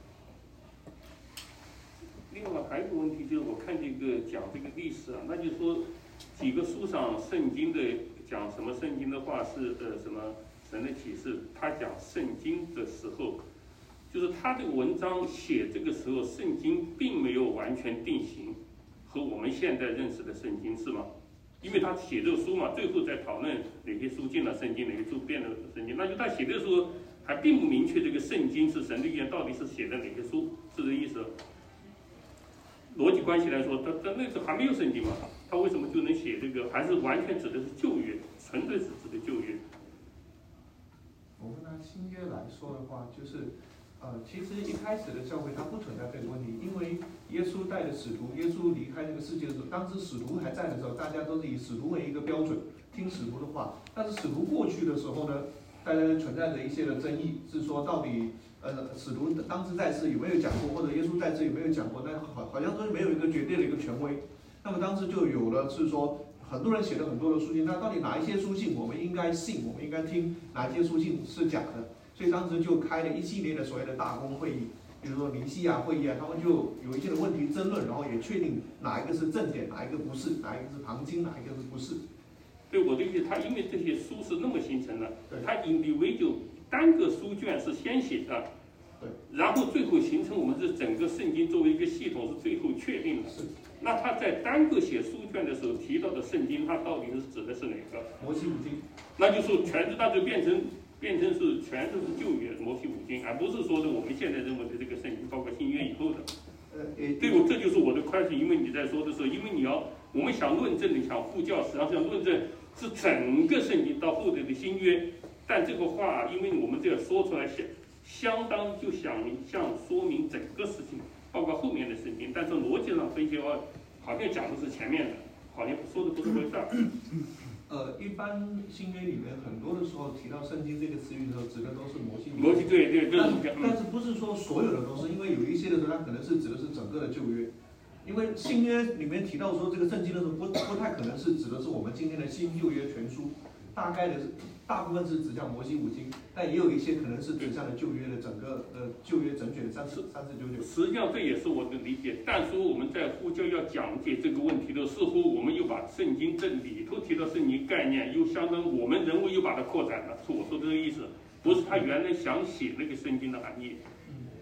另外还有一个问题就是，我看这个讲这个历史啊，那就是说几个书上圣经的讲什么圣经的话是什么。神的启示，他讲圣经的时候，就是他这个文章写这个时候，圣经并没有完全定型，和我们现在认识的圣经是吗？因为他写这个书嘛，最后在讨论哪些书进了圣经，哪些书变了圣经，那就他写的时候还并不明确这个圣经是神的预言到底是写的哪些书，是这意思？逻辑关系来说，他那时候还没有圣经嘛，他为什么就能写这个？还是完全指的是旧约，纯粹是指的旧约？ 我们拿新约来说的话，就是其实一开始的教会它不存在这个问题，因为耶稣带着使徒，耶稣离开这个世界的时候，当时使徒还在的时候，大家都是以使徒为一个标准，听使徒的话。但是使徒过去的时候呢，大家存在着一些的争议，是说到底使徒当时在世有没有讲过，或者耶稣在世有没有讲过？那好像都没有一个绝对的一个权威。那么当时就有了是说。很多人写了很多的书信，那到底哪一些书信我们应该信，我们应该听，哪一些书信是假的？所以当时就开了一系列的所谓的大公会议，比如说尼西亚会议啊，他们就有一些的问题争论，然后也确定哪一个是正典，哪一个不是，哪一个是旁经，哪一个是不是。 对，我的意思，他因为这些书是那么形成的，他individual单个书卷是先写的， 对， 然后最后形成我们这整个圣经作为一个系统是最后确定的。 是。 那他在单个写书卷的时候提到的圣经，他到底是指的是哪个？ 摩西五经。那就说那就变成是全都是旧约摩西五经，而不是说的我们现在认为的这个圣经，包括新约以后的。对，这就是我的question，因为你在说的时候，因为我们想论证的想护教，实际上想论证是整个圣经到后头的新约，但这个话，因为我们这样说出来相当就想说明整个事情。包括后面的圣经，但是逻辑上分析好像讲的是前面的，好像说的不是回事儿。 一般新约里面很多的时候提到圣经这个词语的时候，指的都是摩西。 对， 但是不是说所有的都是，因为有一些的时候，它可能是指的是整个的旧约。因为新约里面提到说这个圣经的时候，不太可能是指的是我们今天的新旧约全书，大部分是指向摩西五经，但也有一些可能是指向了旧约的整个旧约整卷3499。 实际上这也是我的理解。但是我们在呼叫要讲解这个问题的时候，我们又把圣经这里头提到圣经概念，又相当我们人为又把它扩展了，是我说这个意思，不是他原来想写那个圣经的含义。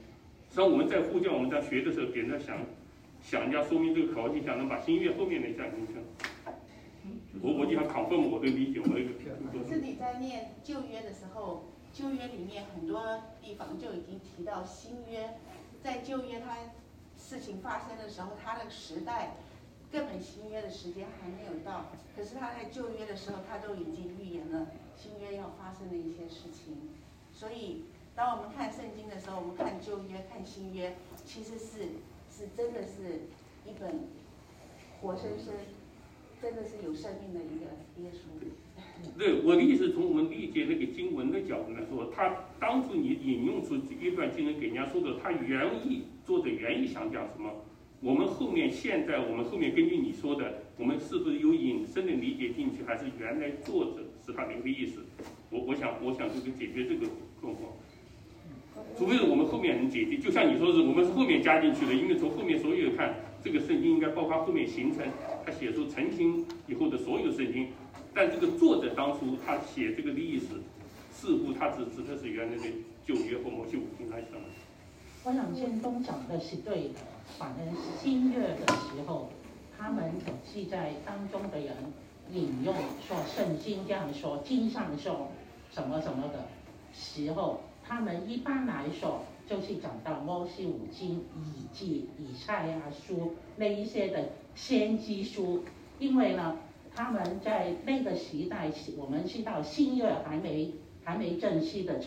实际上我们在呼叫我们在学的时候，别人在想人家说明这个口号，就想能把新约后面的加进去。我就想 confirm 我的理解， 这里在念旧约的时候，旧约里面很多地方就已经提到新约，在旧约它事情发生的时候，它的时代根本新约的时间还没有到，可是他在旧约的时候，他都已经预言了新约要发生的一些事情。所以，当我们看圣经的时候，我们看旧约、看新约，其实是真的是一本活生生。真的是有生命的一个书。 对，我的意思，从我们理解那个经文的角度来说，他当初你引用出一段经文给人家说的，他作者原意想讲什么？我们后面根据你说的，我们是不是有引申的理解进去，还是原来作者是他的一个意思？我想这个解决这个状况。除非是我们后面能解决，就像你说的，我们是后面加进去的，因为从后面所有看，这个圣经应该包括后面形成，他写出成型以后的所有圣经，但这个作者当初他写这个的意思，似乎他只指的是原来的旧约或摩西五经还是什么？ 我想建东讲的是对的，反正新约的时候，他们统计在当中的人引用说圣经这样说，经上说什么什么的时候。他们一般来说就是讲到摩西五经、以记、以赛亚书那一些的先知书，因为呢，他们在那个时代，我们知道新约还没正式的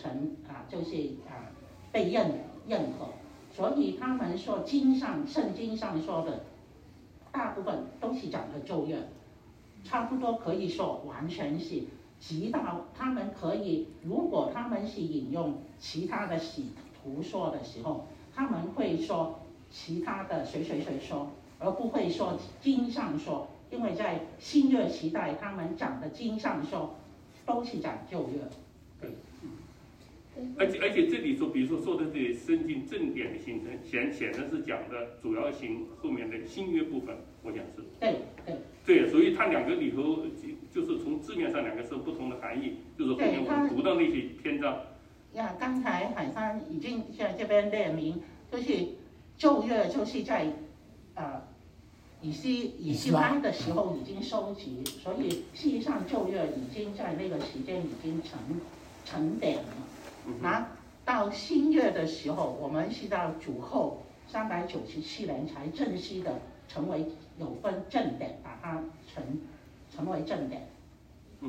被认可，所以他们说圣经上说的大部分都是讲的旧约，差不多可以说完全是。直到他们可以，如果他们是引用其他的使徒说的时候，他们会说其他的谁说，而不会说经上说，因为在新约时代，他们讲的经上说都是讲旧约。对。 而且这里说，比如说的这圣经正典的形成，显然是讲的主要型后面的新约部分，我想是。对，所以它两个里头就是从字面上两个是不同的含义，就是后面我们读到那些篇章。 刚才海山已经在这边列明，就是旧约就是在以西拉的时候已经收集，所以事实上旧约已经在那个时间已经成典了。那到新约的时候，我们是到主后397年才正式的成为有分正典，把它成为正典。 对。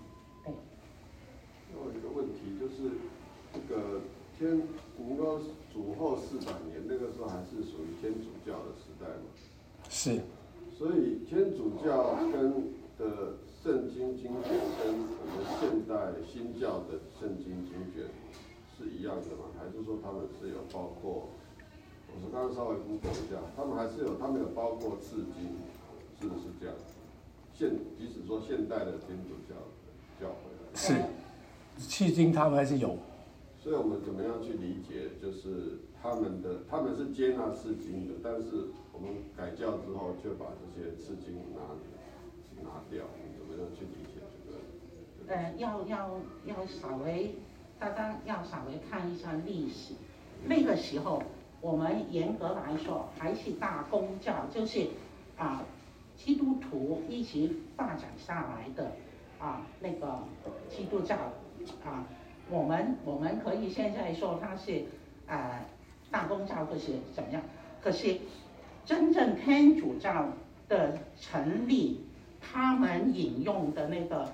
有一个问题就是，这个我们说主后400年，那个时候还是属于天主教的时代嘛？ 是。 所以天主教的圣经经卷跟我们现代新教的圣经经卷是一样的吗？还是说他们是有包括？我是刚刚稍微 Google 一下，他们有包括次经，是不是这样？即使说现代的天主教会是次经，他们还是有。 所以我们怎么样去理解？就是他们是接纳次经的，但是我们改教之后却把这些次经拿掉，你怎么样去理解这个？ 要稍微，大家要稍微看一下历史。那个时候，我们严格来说还是大公教，就是基督徒一直发展下来的那个基督教我们可以现在说它是大公教或是怎么样，可是真正天主教的成立，他们引用的那个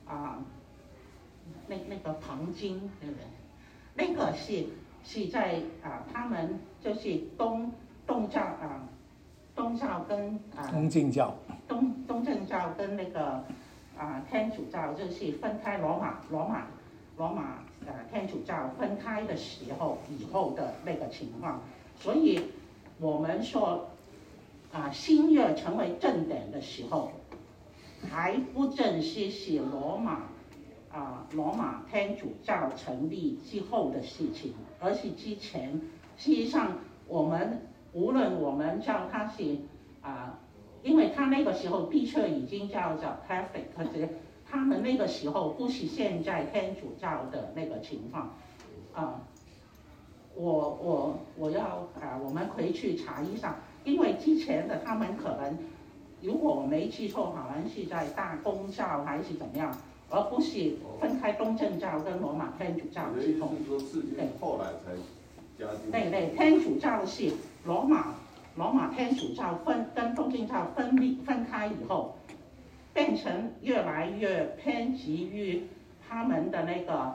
那个旁经，对不对？那个是在他们就是东教跟东正教， 东正教跟那个天主教就是分开，罗马天主教分开的时候以后的那个情况，所以我们说新约成为正典的时候，还不正式是罗马天主教成立之后的事情，而是之前。事实上，无论我们叫它是因为他那个时候的确已经叫 Catholic， 可是他们那个时候不是现在天主教的那个情况我要我们回去查一下，因为之前的他们可能，如果我没记错，好像是在大公教还是怎么样，而不是分开东正教跟罗马天主教之后。 是说至今后来才加进。 对，天主教是罗马天主教跟东正教分开以后，变成越来越偏激于他们的那个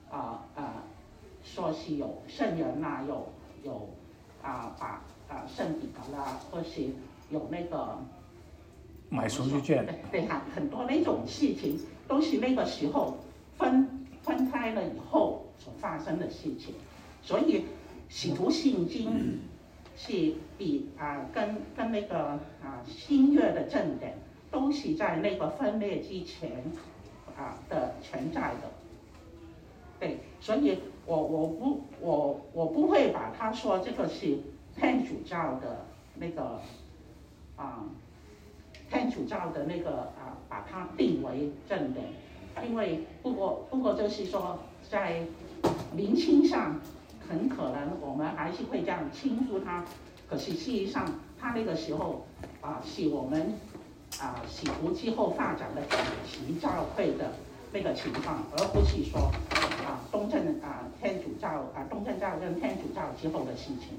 说是有圣人啦，有把圣彼得啦，或是有那个买赎罪券， 对，很多那种事情都是那个时候分开了以后所发生的事情，所以使徒信经是比跟那个新约的正典都是在那个分裂之前的存在的。对，所以我不会把它说这个是天主教的那个天主教的那个把它定为正典，因为不过就是说在灵性上很可能我们还是会这样倾注它，可是事实上它那个时候是我们使徒之后发展的主题教会的那个情况，而不是说天主教东正教跟天主教之后的事情。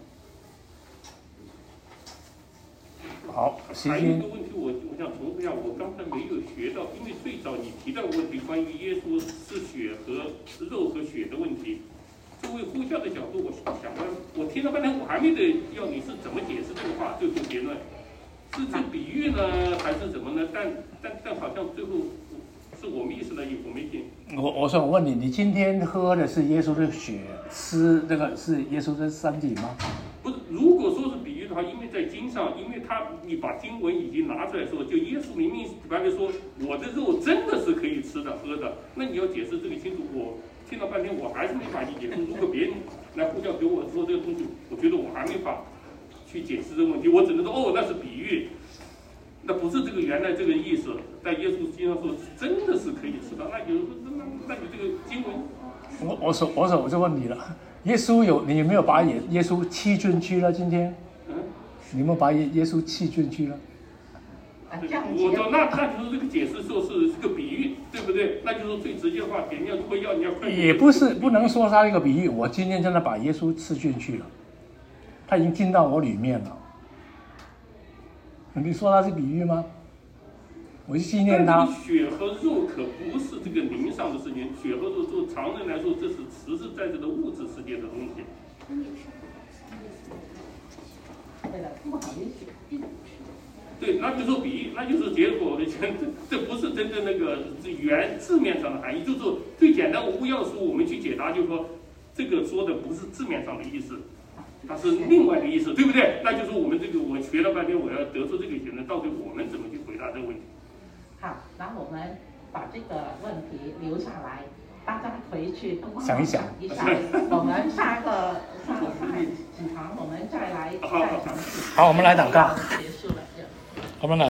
好， 还有一个问题，我想重复一下，我刚才没有学到，因为最早你提到的问题，关于耶稣是血和肉和血的问题。作为呼叫的角度，我想问，我听了半天，我还没得要你是怎么解释这个话，最后结论是这比喻呢，还是怎么呢？但好像最后是我们意思了，我没听。 我想问你，你今天喝的是耶稣的血，吃那个是耶稣的身体吗？ 不是，如果说是比喻的话，因为在经上，因为你把经文已经拿出来说，就耶稣明明白白说，我的肉真的是可以吃的喝的，那你要解释这个清楚。我听了半天，我还是没法理解。如果别人来呼叫给我说这个东西，我觉得我还没法去解释这个问题，我只能说那是比喻，那不是这个原来这个意思。在耶稣经上说真的是可以吃的，那你这个经文， 我就问你了，耶稣你有没有把耶稣弃进去了？今天，你有没有把耶稣弃进去了？ 我说那就是这个解释说是个比喻，对不对？那就是最直接的话，别人如果要你要快。 也不能说他一个比喻，我今天真的把耶稣吃进去了，他已经进到我里面了。你说他是比喻吗？我就纪念他。 血和肉可不是这个灵上的事情，血和肉就常人来说，这是实实在在的物质世界的东西。 对了，不好意思。 对，那就说比喻，那就是结果的这不是真正那个原字面上的含义，就是说最简单无要素，我们去解答，就是说这个说的不是字面上的意思，它是另外的意思，对不对？那就是我们这个我学了半天，我要得出这个结论，到底我们怎么去回答这个问题？ 好，那我们把这个问题留下来，大家回去想一想一下，我们下几堂我们再来详细。 好，我们来祷告。 结束了。 我们来。